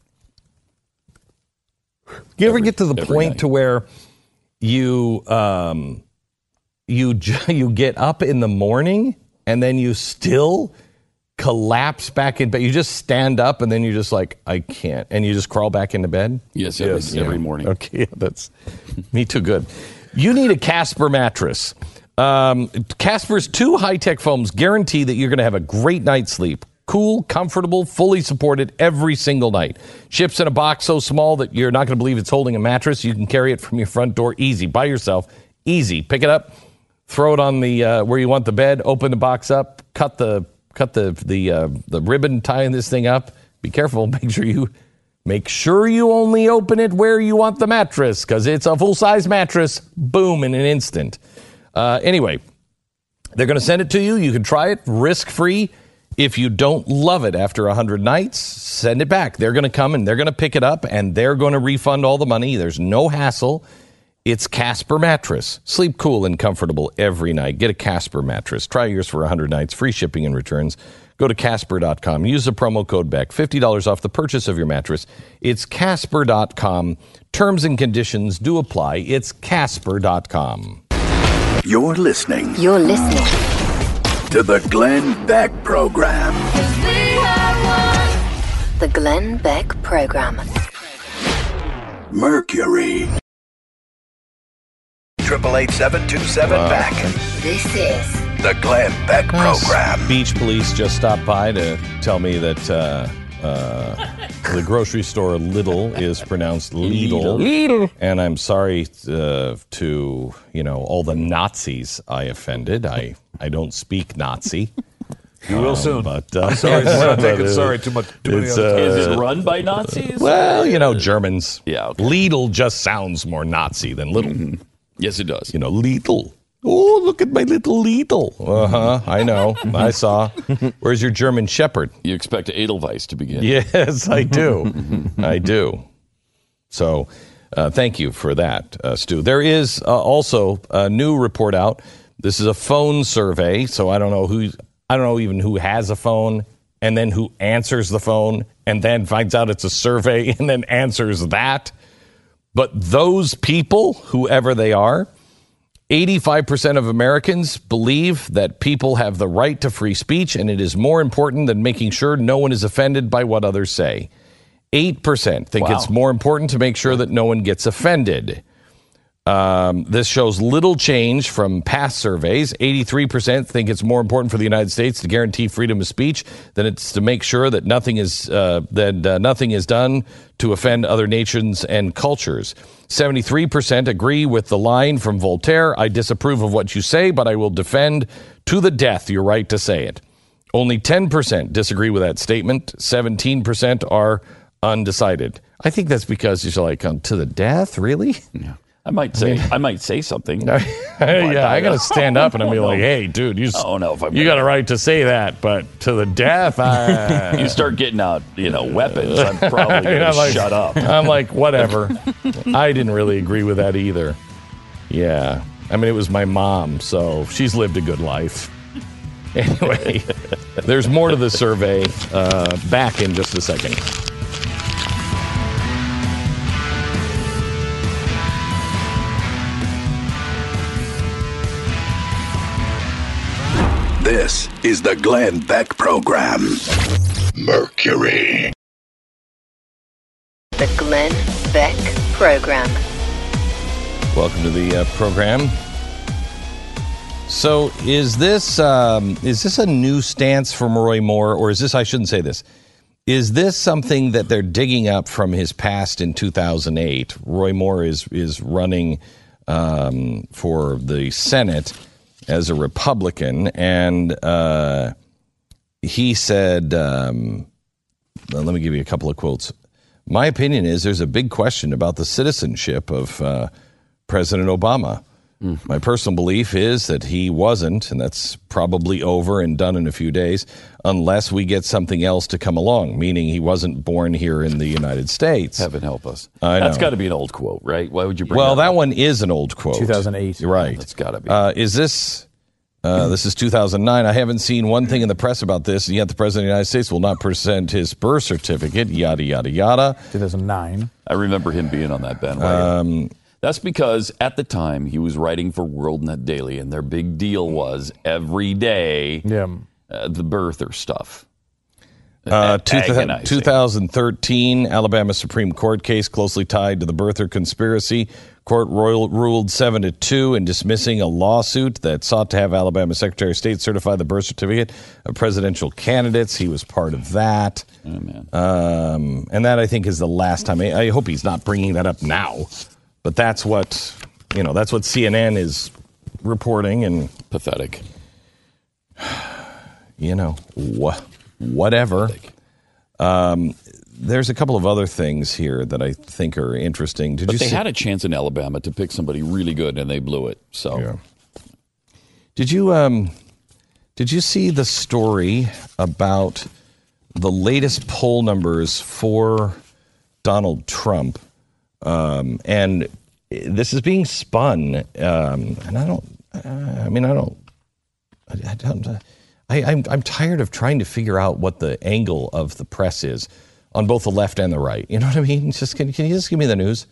You ever Every- get to the every point night. to where you um you j- you get up in the morning and then you still collapse back in bed? You just stand up and then you're just like, I can't, and you just crawl back into bed? Yes, every, every morning. Okay, that's me too good. You need a Casper mattress. Um, Casper's two high-tech foams guarantee that you're going to have a great night's sleep. Cool, comfortable, fully supported every single night. Ships in a box so small that you're not going to believe it's holding a mattress. You can carry it from your front door easy, by yourself. Easy. Pick it up, throw it on the uh, where you want the bed, open the box up, cut the cut the the uh, the ribbon tying this thing up. Be careful. Make sure you make sure you only open it where you want the mattress, because it's a full-size mattress. Boom, in an instant. Uh, anyway, they're going to send it to you. You can try it risk-free. If you don't love it after one hundred nights, send it back. They're going to come and they're going to pick it up and they're going to refund all the money. There's no hassle. It's Casper Mattress. Sleep cool and comfortable every night. Get a Casper mattress. Try yours for one hundred nights. Free shipping and returns. Go to Casper dot com. Use the promo code B E C. fifty dollars off the purchase of your mattress. It's Casper dot com. Terms and conditions do apply. It's Casper dot com. You're listening You're listening to the Glenn Beck Program. The Glenn Beck Program. Mercury. Triple eight seven two seven Wow. Beck. This is The Glenn Beck Program. Beach police just stopped by to tell me that uh, uh, the grocery store Lidl is pronounced Lidl. Lidl. And I'm sorry uh, to, you know, all the Nazis I offended. I, I don't speak Nazi. You will Um, soon. But, uh, Sorry, we're not taking but, uh, sorry too much. Too many it's, other uh, Is it run by Nazis? Well, you know, Germans. Yeah, okay. Lidl just sounds more Nazi than little. Mm-hmm. Yes, it does. You know, Lidl. Oh, look at my little Lidl. Uh-huh, I know. I saw. Where's your German Shepherd? You expect Edelweiss to begin. Yes, I do. I do. So uh, thank you for that, uh, Stu. There is uh, also a new report out. This is a phone survey, so I don't know who, I don't know even who has a phone, and then who answers the phone, and then finds out it's a survey, and then answers that. But those people, whoever they are, eighty-five percent of Americans believe that people have the right to free speech, and it is more important than making sure no one is offended by what others say. eight percent think Wow. it's more important to make sure that no one gets offended. Um, this shows little change from past surveys. eighty-three percent think it's more important for the United States to guarantee freedom of speech than it's to make sure that nothing is uh, that uh, nothing is done to offend other nations and cultures. seventy-three percent agree with the line from Voltaire, "I disapprove of what you say, but I will defend to the death your right to say it." Only ten percent disagree with that statement. seventeen percent are undecided. I think that's because you're like, um, to the death, really? Yeah. I might say I might say something. yeah, I got to stand up and I'm be like, hey, dude, you, I don't know if I'm you gonna- got a right to say that, but to the death, I... You start getting out, you know, weapons. I'm probably going I'm to like- shut up. I'm like, whatever. I didn't really agree with that either. Yeah. I mean, it was my mom, so she's lived a good life. Anyway, there's more to the survey. Uh, back in just a second. This is the Glenn Beck Program. Mercury. The Glenn Beck Program. Welcome to the uh, program. So, is this um, is this a new stance from Roy Moore, or is this? I shouldn't say this. Is this something that they're digging up from his past in two thousand eight? Roy Moore is is running um, for the Senate as a Republican, and uh, he said, um, well, let me give you a couple of quotes. my opinion is there's a big question about the citizenship of uh, President Obama. Mm. My personal belief is that he wasn't, and that's probably over and done in a few days, unless we get something else to come along, meaning he wasn't born here in the United States. Heaven help us. I That's know. got to be an old quote, right? Why would you bring Well, that that up? one is an old quote. two thousand eight. Right. That's got to be. Uh, is this... Uh, this is two thousand nine. I haven't seen one thing in the press about this, and yet the President of the United States will not present his birth certificate, yada, yada, yada. two thousand nine. I remember him being on that bandwagon. Um, That's because at the time he was writing for WorldNet Daily, and their big deal was every day yeah. uh, the birther stuff. Uh, two, Agonizing. twenty thirteen, Alabama Supreme Court case closely tied to the birther conspiracy. Court royal, ruled seven to two in dismissing a lawsuit that sought to have Alabama Secretary of State certify the birth certificate of presidential candidates. He was part of that. Oh, man. Um, and that, I think, is the last time. I, I hope he's not bringing that up now. But that's what, you know, that's what C N N is reporting. And pathetic. You know, wh- whatever. Um, there's a couple of other things here that I think are interesting. Did but you they see- had a chance in Alabama to pick somebody really good, and they blew it. So, Yeah. Did you um, did you see the story about the latest poll numbers for Donald Trump? Um, and this is being spun, um, and I don't. Uh, I mean, I don't. I, I don't. Uh, I, I'm I'm tired of trying to figure out what the angle of the press is on both the left and the right. You know what I mean? It's just can, can you just give me the news?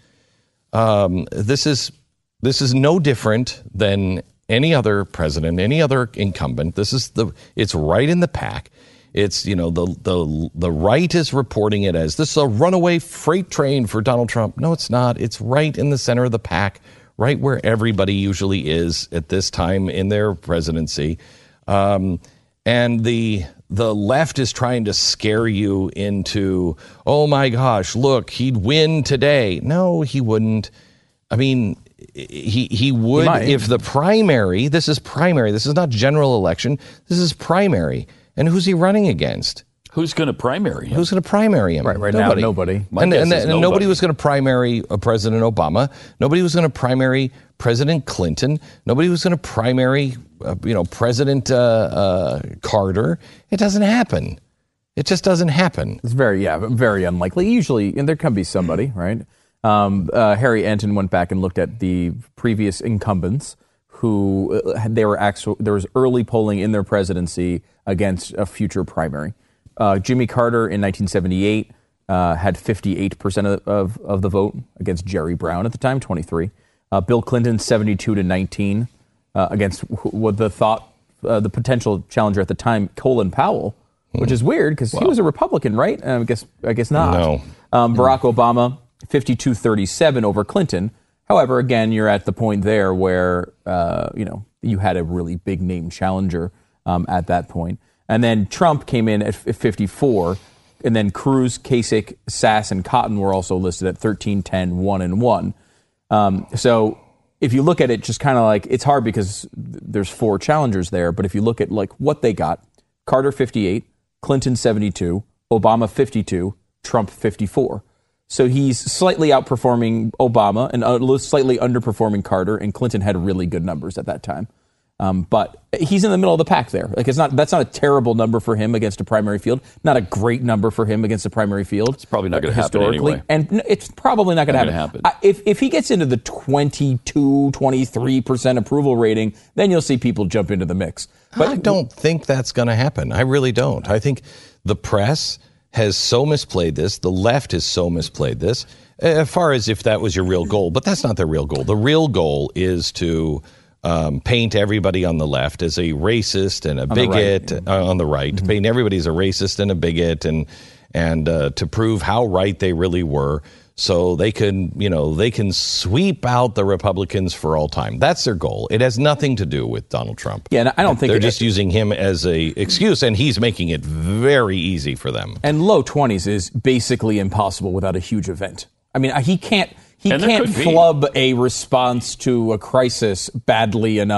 Um, this is this is no different than any other president, any other incumbent. This is the it's right in the pack. It's, you know, the the the right is reporting it as this is a runaway freight train for Donald Trump. No, it's not. It's right in the center of the pack, right where everybody usually is at this time in their presidency. Um, and the the left is trying to scare you into, oh my gosh, look, he'd win today. No, he wouldn't. I mean, he he would He if the primary. This is primary. This is not general election. This is primary. And who's he running against? Who's going to primary him? Who's going to primary him? Right, right nobody. now, nobody. My And, guess and, is and nobody. nobody was going to primary uh, President Obama. Nobody was going to primary President Clinton. Nobody was going to primary, uh, you know, President uh, uh, Carter. It doesn't happen. It just doesn't happen. It's very, yeah, very unlikely. Usually, and there can be somebody, right? Um, uh, Harry Anton went back and looked at the previous incumbents who uh, had, they were actual. There was early polling in their presidency against a future primary. Uh, Jimmy Carter in nineteen seventy-eight uh, had fifty-eight percent of, of, of the vote against Jerry Brown at the time, twenty-three. Uh, Bill Clinton, seventy-two to nineteen uh, against what the thought, uh, the potential challenger at the time, Colin Powell, which is weird because he was a Republican, right? Uh, I guess I guess not. No. Um, Barack Obama, fifty-two thirty-seven over Clinton. However, again, you're at the point there where uh, you know you had a really big name challenger um, at that point. And then Trump came in at fifty-four, and then Cruz, Kasich, Sass, and Cotton were also listed at thirteen, ten, one, and one. Um, so if you look at it, just kind of like, it's hard because there's four challengers there, but if you look at like what they got, Carter fifty-eight, Clinton seventy-two, Obama fifty-two, Trump fifty-four. So he's slightly outperforming Obama and uh, slightly underperforming Carter, and Clinton had really good numbers at that time. Um, but he's in the middle of the pack there. Like it's not that's not a terrible number for him against a primary field. Not a great number for him against a primary field. It's probably not going to happen anyway. And no, it's probably not going to happen. happen. I, if if he gets into the twenty-two, twenty-three percent approval rating, then you'll see people jump into the mix. But I don't think that's going to happen. I really don't. I think the press has so misplayed this. The left has so misplayed this as far as if that was your real goal. But that's not their real goal. The real goal is to um, paint everybody on the left as a racist and a On the bigot right. uh, on the right. Mm-hmm. Paint everybody as a racist and a bigot and and uh, to prove how right they really were. So they can, you know, they can sweep out the Republicans for all time. That's their goal. It has nothing to do with Donald Trump. Yeah, and I don't think they're it- just using him as a excuse, and he's making it very easy for them. And low twenties is basically impossible without a huge event. I mean, he can't he And there can't could be. flub a response to a crisis badly enough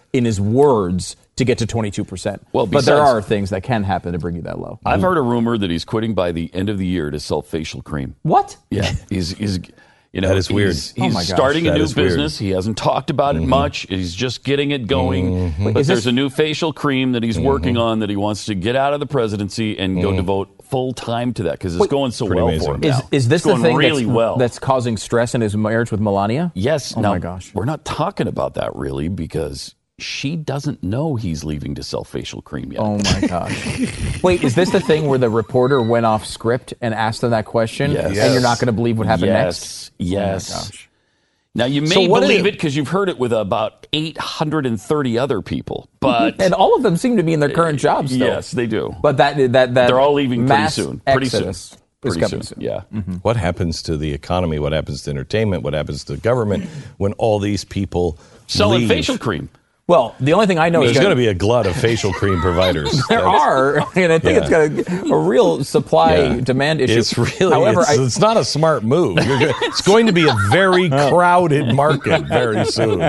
in his words to get to twenty-two percent. Well, but there besides- are things that can happen to bring you that low. I've heard a rumor that he's quitting by the end of the year to sell facial cream. What? Yeah, he's he's you know That is he's, weird. He's Oh my gosh. starting a That new is weird. business. He hasn't talked about it much. He's just getting it going. Mhm. But Is there's this- a new facial cream that he's working on that he wants to get out of the presidency and go devote full time to that because it's Wait, going so pretty well amazing. for him. Is, now. is this it's going the thing really that's, well? that's causing stress in his marriage with Melania? Yes. Oh now, my gosh. We're not talking about that really because she doesn't know he's leaving to sell facial cream yet. Oh my gosh. Wait, is this the thing where the reporter went off script and asked them that question? Yes. And you're not going to believe what happened yes, next? Yes. Oh my gosh. Now, you may So what believe is- it because you've heard it with about eight hundred thirty other people, but... And all of them seem to be in their current jobs still. Yes, they do. But that that that They're all leaving pretty mass soon. Pretty soon. exodus is Pretty coming soon. soon. Yeah. What happens to the economy? What happens to entertainment? What happens to government when all these people Selling leave? facial cream. Well, the only thing I know There's is going to be a glut of facial cream providers. there That's- are, and I think Yeah. it's got a, a real supply Yeah. demand issue. It's really, However, it's, I, it's not a smart move. You're go- it's going to be a very crowded market very soon.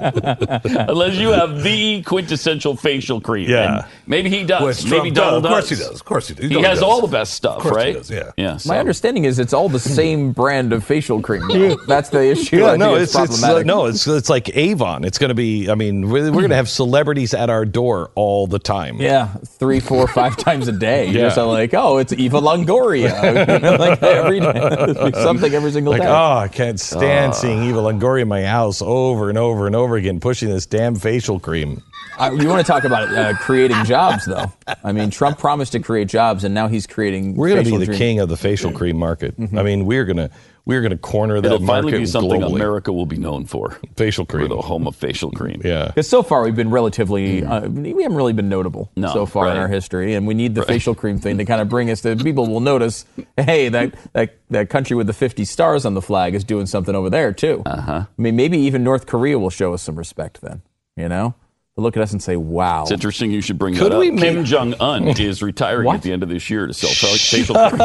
Unless you have the quintessential facial cream. Yeah. And maybe he does. Which maybe Trump Donald does. Of course does. he does. Of course he does. You He know he has does. all the best stuff, Of course he right? does, yeah. Yeah. my so- understanding is it's all the same brand of facial cream. though. That's the issue. I Yeah, think no, it's, it's, it's uh, problematic. no, it's it's like Avon. It's going to be. I mean, we're, we're going to have celebrities at our door all the time. Yeah, three, four, five times a day. Yeah. You're just like, oh, it's Eva Longoria. Like every day, something every single Like, day. oh, I can't stand seeing Eva Longoria in my house over and over and over again, pushing this damn facial cream. I, you want to talk about uh, creating jobs, though? I mean, Trump promised to create jobs, and now he's creating. We're going to be facial the cream. king of the facial cream market. I mean, we're going to we're going to corner that It'll finally market be something globally. America will be known for. Facial We're cream. the home of facial cream. Yeah. Because so far we've been relatively, uh, we haven't really been notable No, so far in right. our history, and we need the facial cream thing to kind of bring us to people will notice. Hey, that that that country with the fifty stars on the flag is doing something over there too. Uh huh. I mean, maybe even North Korea will show us some respect then. You know, they'll look at us and say, "Wow." It's interesting you should bring Could that up. we make- Kim Jong-un is retiring What? at the end of this year to sell fa- facial cream.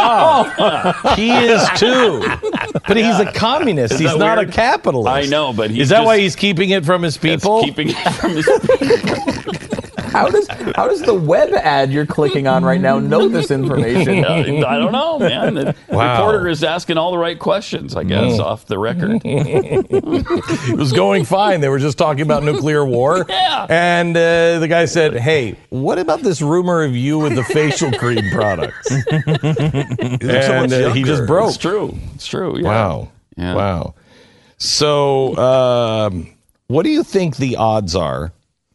Yeah. He is too. But he's a communist. Is he's that not weird? a capitalist. I know, but he's Is that just- why he's keeping it from his That's people? keeping it from his people. How does how does the web ad you're clicking on right now know this information? I don't know, man. The Wow. reporter is asking all the right questions, I guess, off the record. It was going fine. They were just talking about nuclear war. Yeah. And uh, the guy said, hey, what about this rumor of you with the facial cream products? and uh, he just broke. It's true. It's true. Yeah. Wow. Yeah. Wow. So, um, what do you think the odds are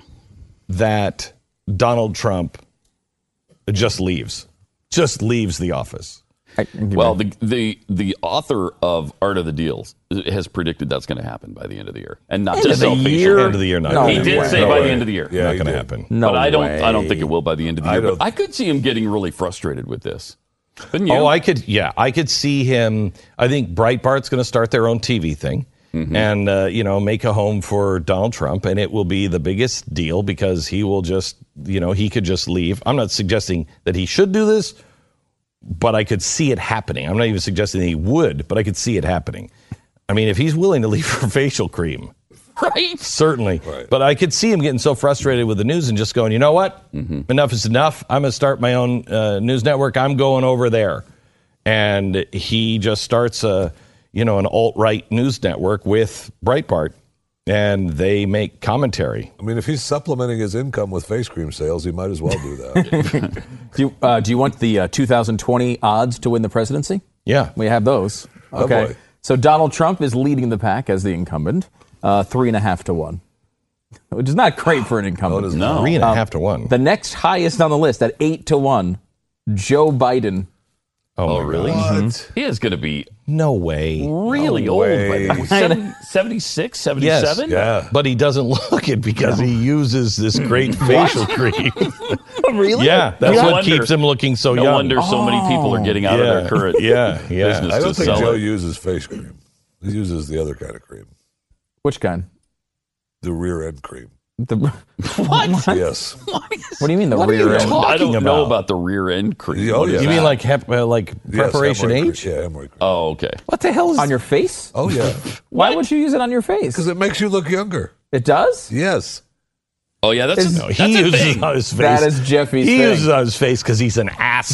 that Donald Trump just leaves? Just leaves the office? Well, the, the the author of Art of the Deal has predicted that's going to happen by the end of the year, and not End just of the sell facial year? cream. End of the year, not No He gonna did way. say No by way. the end of the year. Yeah, not he going to did. happen. No but I don't. way. I don't think it will by the end of the I year. But don't- I could see him getting really frustrated with this. Couldn't you? Oh, I could, yeah, I could see him. I think Breitbart's going to start their own T V thing, Mm-hmm. and uh, you know, make a home for Donald Trump, and it will be the biggest deal because he will just, you know, he could just leave. I'm not suggesting that he should do this, but I could see it happening. I'm not even suggesting that he would, but I could see it happening. I mean, if he's willing to leave for facial cream, right. certainly. Right. But I could see him getting so frustrated with the news and just going, you know what? Mm-hmm. Enough is enough. I'm going to start my own uh, news network. I'm going over there. And he just starts a, you know, an alt-right news network with Breitbart, and they make commentary. I mean, if he's supplementing his income with face cream sales, he might as well do that. Do you, uh, do you want the uh, two thousand twenty odds to win the presidency? Yeah. We have those. Oh, Okay. boy. So Donald Trump is leading the pack as the incumbent, uh, three and a half to one, which is not great for an incumbent. No, it is No. Three and a Um, half to one. The next highest on the list at eight to one, Joe Biden. Oh, Oh, my really? God. He is going to be No way. really No old. way. By the seventy, seventy-six, Yes. seventy-seven? Yeah. But he doesn't look it because he uses this great facial cream. Really? Yeah, that's No what wonder- keeps him looking so No young. wonder so many people are getting out yeah. of their current yeah, yeah. business I don't to think sell Joe it. uses face cream. He uses the other kind of cream, Which kind? the rear end cream. The, What? Yes. what do you mean the What are you rear end? talking I don't about? know about the rear end cream. Oh, What is yeah. You that? mean like hep, uh, like preparation yes, hemorrhoid H? cream. Yeah, hemorrhoid cream. Oh, okay. What the hell is On your face? Oh, yeah. Why would you use it on your face? Because it makes you look younger. It does? Yes. Oh yeah, that's, No, a, he that's a uses thing. it on his face. That is Jeffy's He thing. uses it on his face because he's an ass.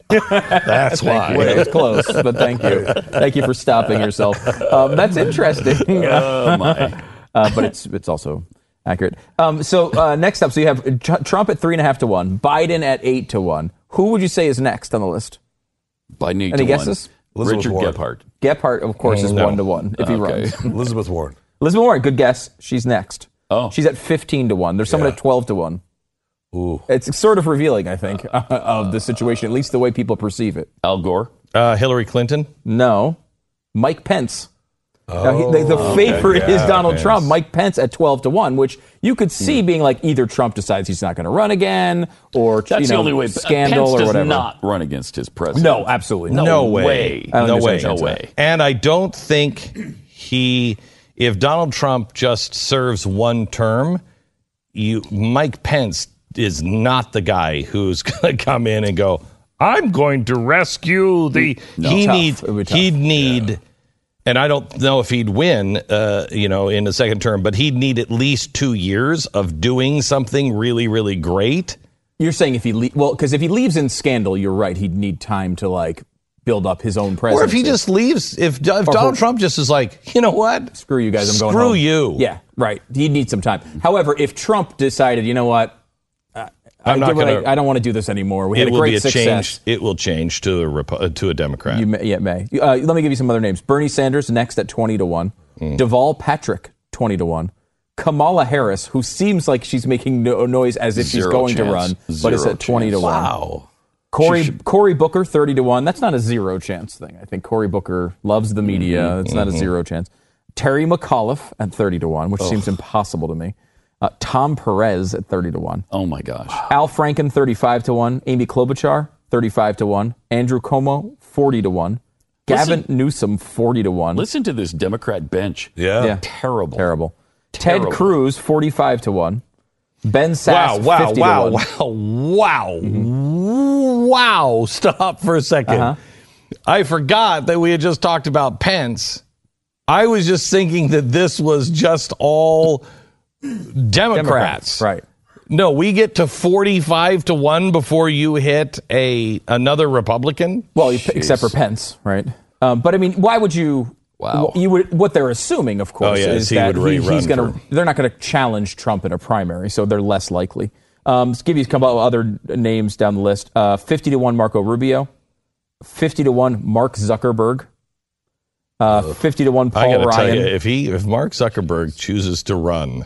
That's why. Well, it was close, but thank you. Thank you for stopping yourself. Um, that's interesting. Oh my! Uh, but it's it's also accurate. Um, so uh, next up, so you have Tr- Trump at three and a half to one, Biden at eight to one. Who would you say is next on the list? Biden eight Any to guesses? one. Elizabeth Richard Warren. Gephardt. Gephardt, of course, is No. one to one if he Okay. runs. Elizabeth Warren. Elizabeth Warren, good guess. She's next. Oh, She's at fifteen to one. There's someone Yeah. at twelve to one. Ooh. It's sort of revealing, I think, uh, of the situation, at least the way people perceive it. Al Gore. Uh, Hillary Clinton. No. Mike Pence. Oh, Now, he- the the okay. favorite is Yeah, Donald Pence. Trump. Mike Pence at twelve to one, which you could see being like either Trump decides he's not going to run again, or That's you know, the only way. scandal Pence or does whatever. not run against his president. No, absolutely. No, No way. way. I don't No think way. there's a No chance of way. And I don't think he, if Donald Trump just serves one term, you Mike Pence is not the guy who's going to come in and go, I'm going to rescue the. No. he Tough. needs. It would be tough. He'd need. And I don't know if he'd win, uh, you know, in the second term, but he'd need at least two years of doing something really, really great. You're saying if he le- well, because if he leaves in scandal, you're right. He'd need time to like build up his own presidency. Or if he just leaves, if, if Or Donald for- Trump just is like, you know what? Screw you guys, I'm going Screw home. you. Yeah, right. He'd need some time. However, if Trump decided, you know what, uh, I, I'm not did what gonna- I, I don't want to do this anymore. We had It a will great be a success. change. It will change to a Repu- to a Democrat. You may, yeah, it may. Uh, let me give you some other names. Bernie Sanders next at twenty to one. Mm. Deval Patrick twenty to one. Kamala Harris, who seems like she's making no noise as if she's Zero going to chance. run, but Zero is at twenty to chance. one. Wow. Corey She should- Cory Booker thirty to one. That's not a zero chance thing. I think Cory Booker loves the media. Mm-hmm. It's not a zero chance. Terry McAuliffe at thirty to one, which Ugh. seems impossible to me. Uh, Tom Perez at thirty to one. Oh my gosh. Al Franken thirty-five to one. Amy Klobuchar thirty-five to one. Andrew Cuomo forty to one. Gavin Listen- Newsom forty to one. Listen to this Democrat bench. Yeah. Yeah. Terrible. Terrible. Terrible. Ted Cruz forty-five to one. Ben Wow, Sass wow, fifty wow, to one. wow, wow, wow. Stop for a second. Uh-huh. I forgot that we had just talked about Pence. I was just thinking that this was just all Democrats. Right. No, we get to forty-five to one before you hit a another Republican. Well, you, except for Pence, right? Um, but I mean, why would you? Wow. You would. What they're assuming, of course, Oh, yeah, is is he that would really he, run he's going to. for- They're not going to challenge Trump in a primary, so they're less likely. Um, let's give you a couple of other names down the list. Uh, Fifty to one, Marco Rubio. Fifty to one, Mark Zuckerberg. Uh, Fifty to one, I Paul got to tell Ryan. you, if he, if Mark Zuckerberg chooses to run,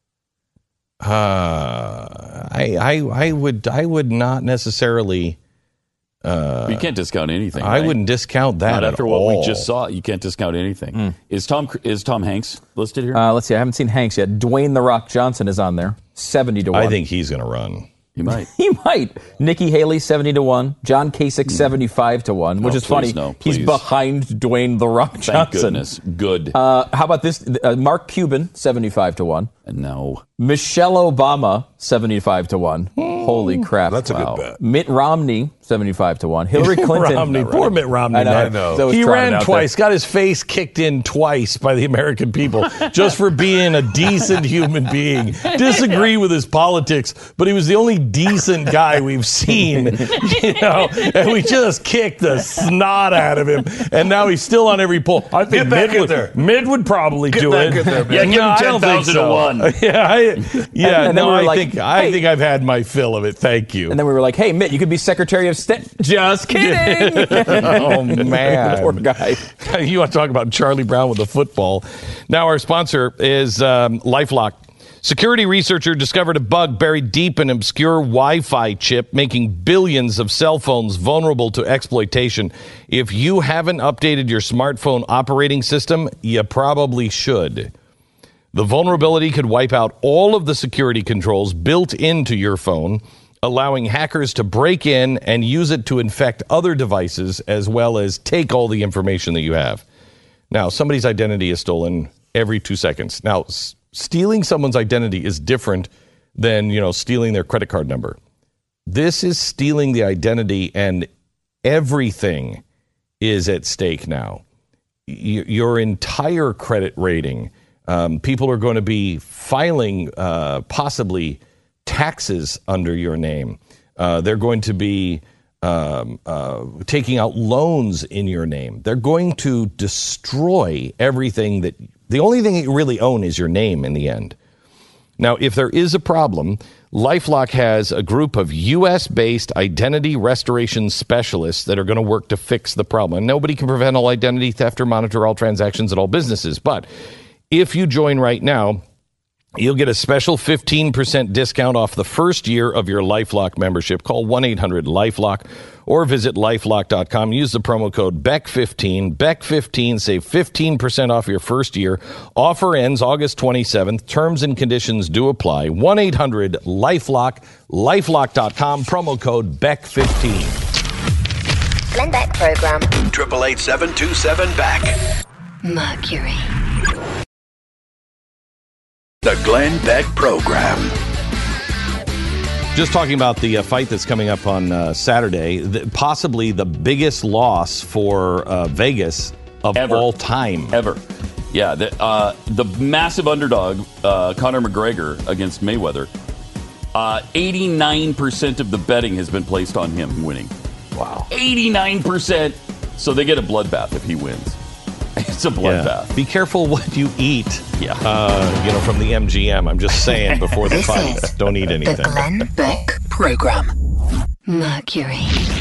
uh, I, I, I would, I would not necessarily. Uh, You can't discount anything. I right? wouldn't discount that Not at after what all. we just saw. You can't discount anything. Mm. Is Tom is Tom Hanks listed here? Uh, let's see. I haven't seen Hanks yet. Dwayne the Rock Johnson is on there. Seventy to one. I think he's going to run. he might. He might. Nikki Haley, seventy to one. John Kasich, seventy-five to one, which Oh, is please, funny. no, He's please. behind Dwayne The Rock Johnson. Thank goodness. Good. Uh, how about this? Uh, Mark Cuban, seventy-five to one. no. Michelle Obama, seventy-five to one. Holy crap. That's a Wow. good bet. Mitt Romney, seventy-five to one. Hillary Clinton. Romney, Not poor running. Mitt Romney. I know. man. I know. So I was He trying it ran out twice, there. got his face kicked in twice by the American people just for being a decent human being. Disagree with his politics, but he was the only decent guy we've seen, you know, and we just kicked the snot out of him. And now he's still on every poll. I think Get back Mitt in would, there. Mitt would probably do back it. in there, man. Yeah, give no, him I don't think ten thousand to so. one. Yeah, I, yeah. and then no, we were I like, think I hey- think I've had my fill of it. Thank you. And then we were like, hey, Mitt, you could be Secretary of State. Just kidding. Oh man, Poor guy. You want to talk about Charlie Brown with a football? Now our sponsor is um, LifeLock. Security researcher discovered a bug buried deep in an obscure Wi-Fi chip, making billions of cell phones vulnerable to exploitation. If you haven't updated your smartphone operating system, you probably should. The vulnerability could wipe out all of the security controls built into your phone, allowing hackers to break in and use it to infect other devices as well as take all the information that you have. Now, somebody's identity is stolen every two seconds. Now, s- stealing someone's identity is different than, you know, stealing their credit card number. This is stealing the identity, and everything is at stake now. Y- your entire credit rating. Um, people are going to be filing uh, possibly taxes under your name. Uh, they're going to be um, uh, taking out loans in your name. They're going to destroy everything that, the only thing that you really own is your name in the end. Now, if there is a problem, LifeLock has a group of U S-based identity restoration specialists that are going to work to fix the problem. And nobody can prevent all identity theft or monitor all transactions at all businesses. But if you join right now, you'll get a special fifteen percent discount off the first year of your LifeLock membership. Call one eight hundred LifeLock or visit lifelock dot com. Use the promo code B E C fifteen. B E C fifteen. Save fifteen percent off your first year. Offer ends August twenty-seventh. Terms and conditions do apply. one eight hundred LifeLock. lifelock dot com. Promo code B E C fifteen. Glenn Beck Program. Triple eight seven two seven back. Mercury. The Glenn Beck Program. Just talking about the uh, fight that's coming up on uh, Saturday, the, possibly the biggest loss for uh, Vegas of Ever. all time. Ever. Yeah, the, uh, the massive underdog, uh, Conor McGregor against Mayweather, uh, eighty-nine percent of the betting has been placed on him winning. Wow. eighty-nine percent. So they get a bloodbath if he wins. It's a bloodbath. Yeah. Be careful what you eat. Yeah. Uh, you know, from the M G M. I'm just saying before the This fight, is don't eat anything. The Glenn Beck Program. Mercury.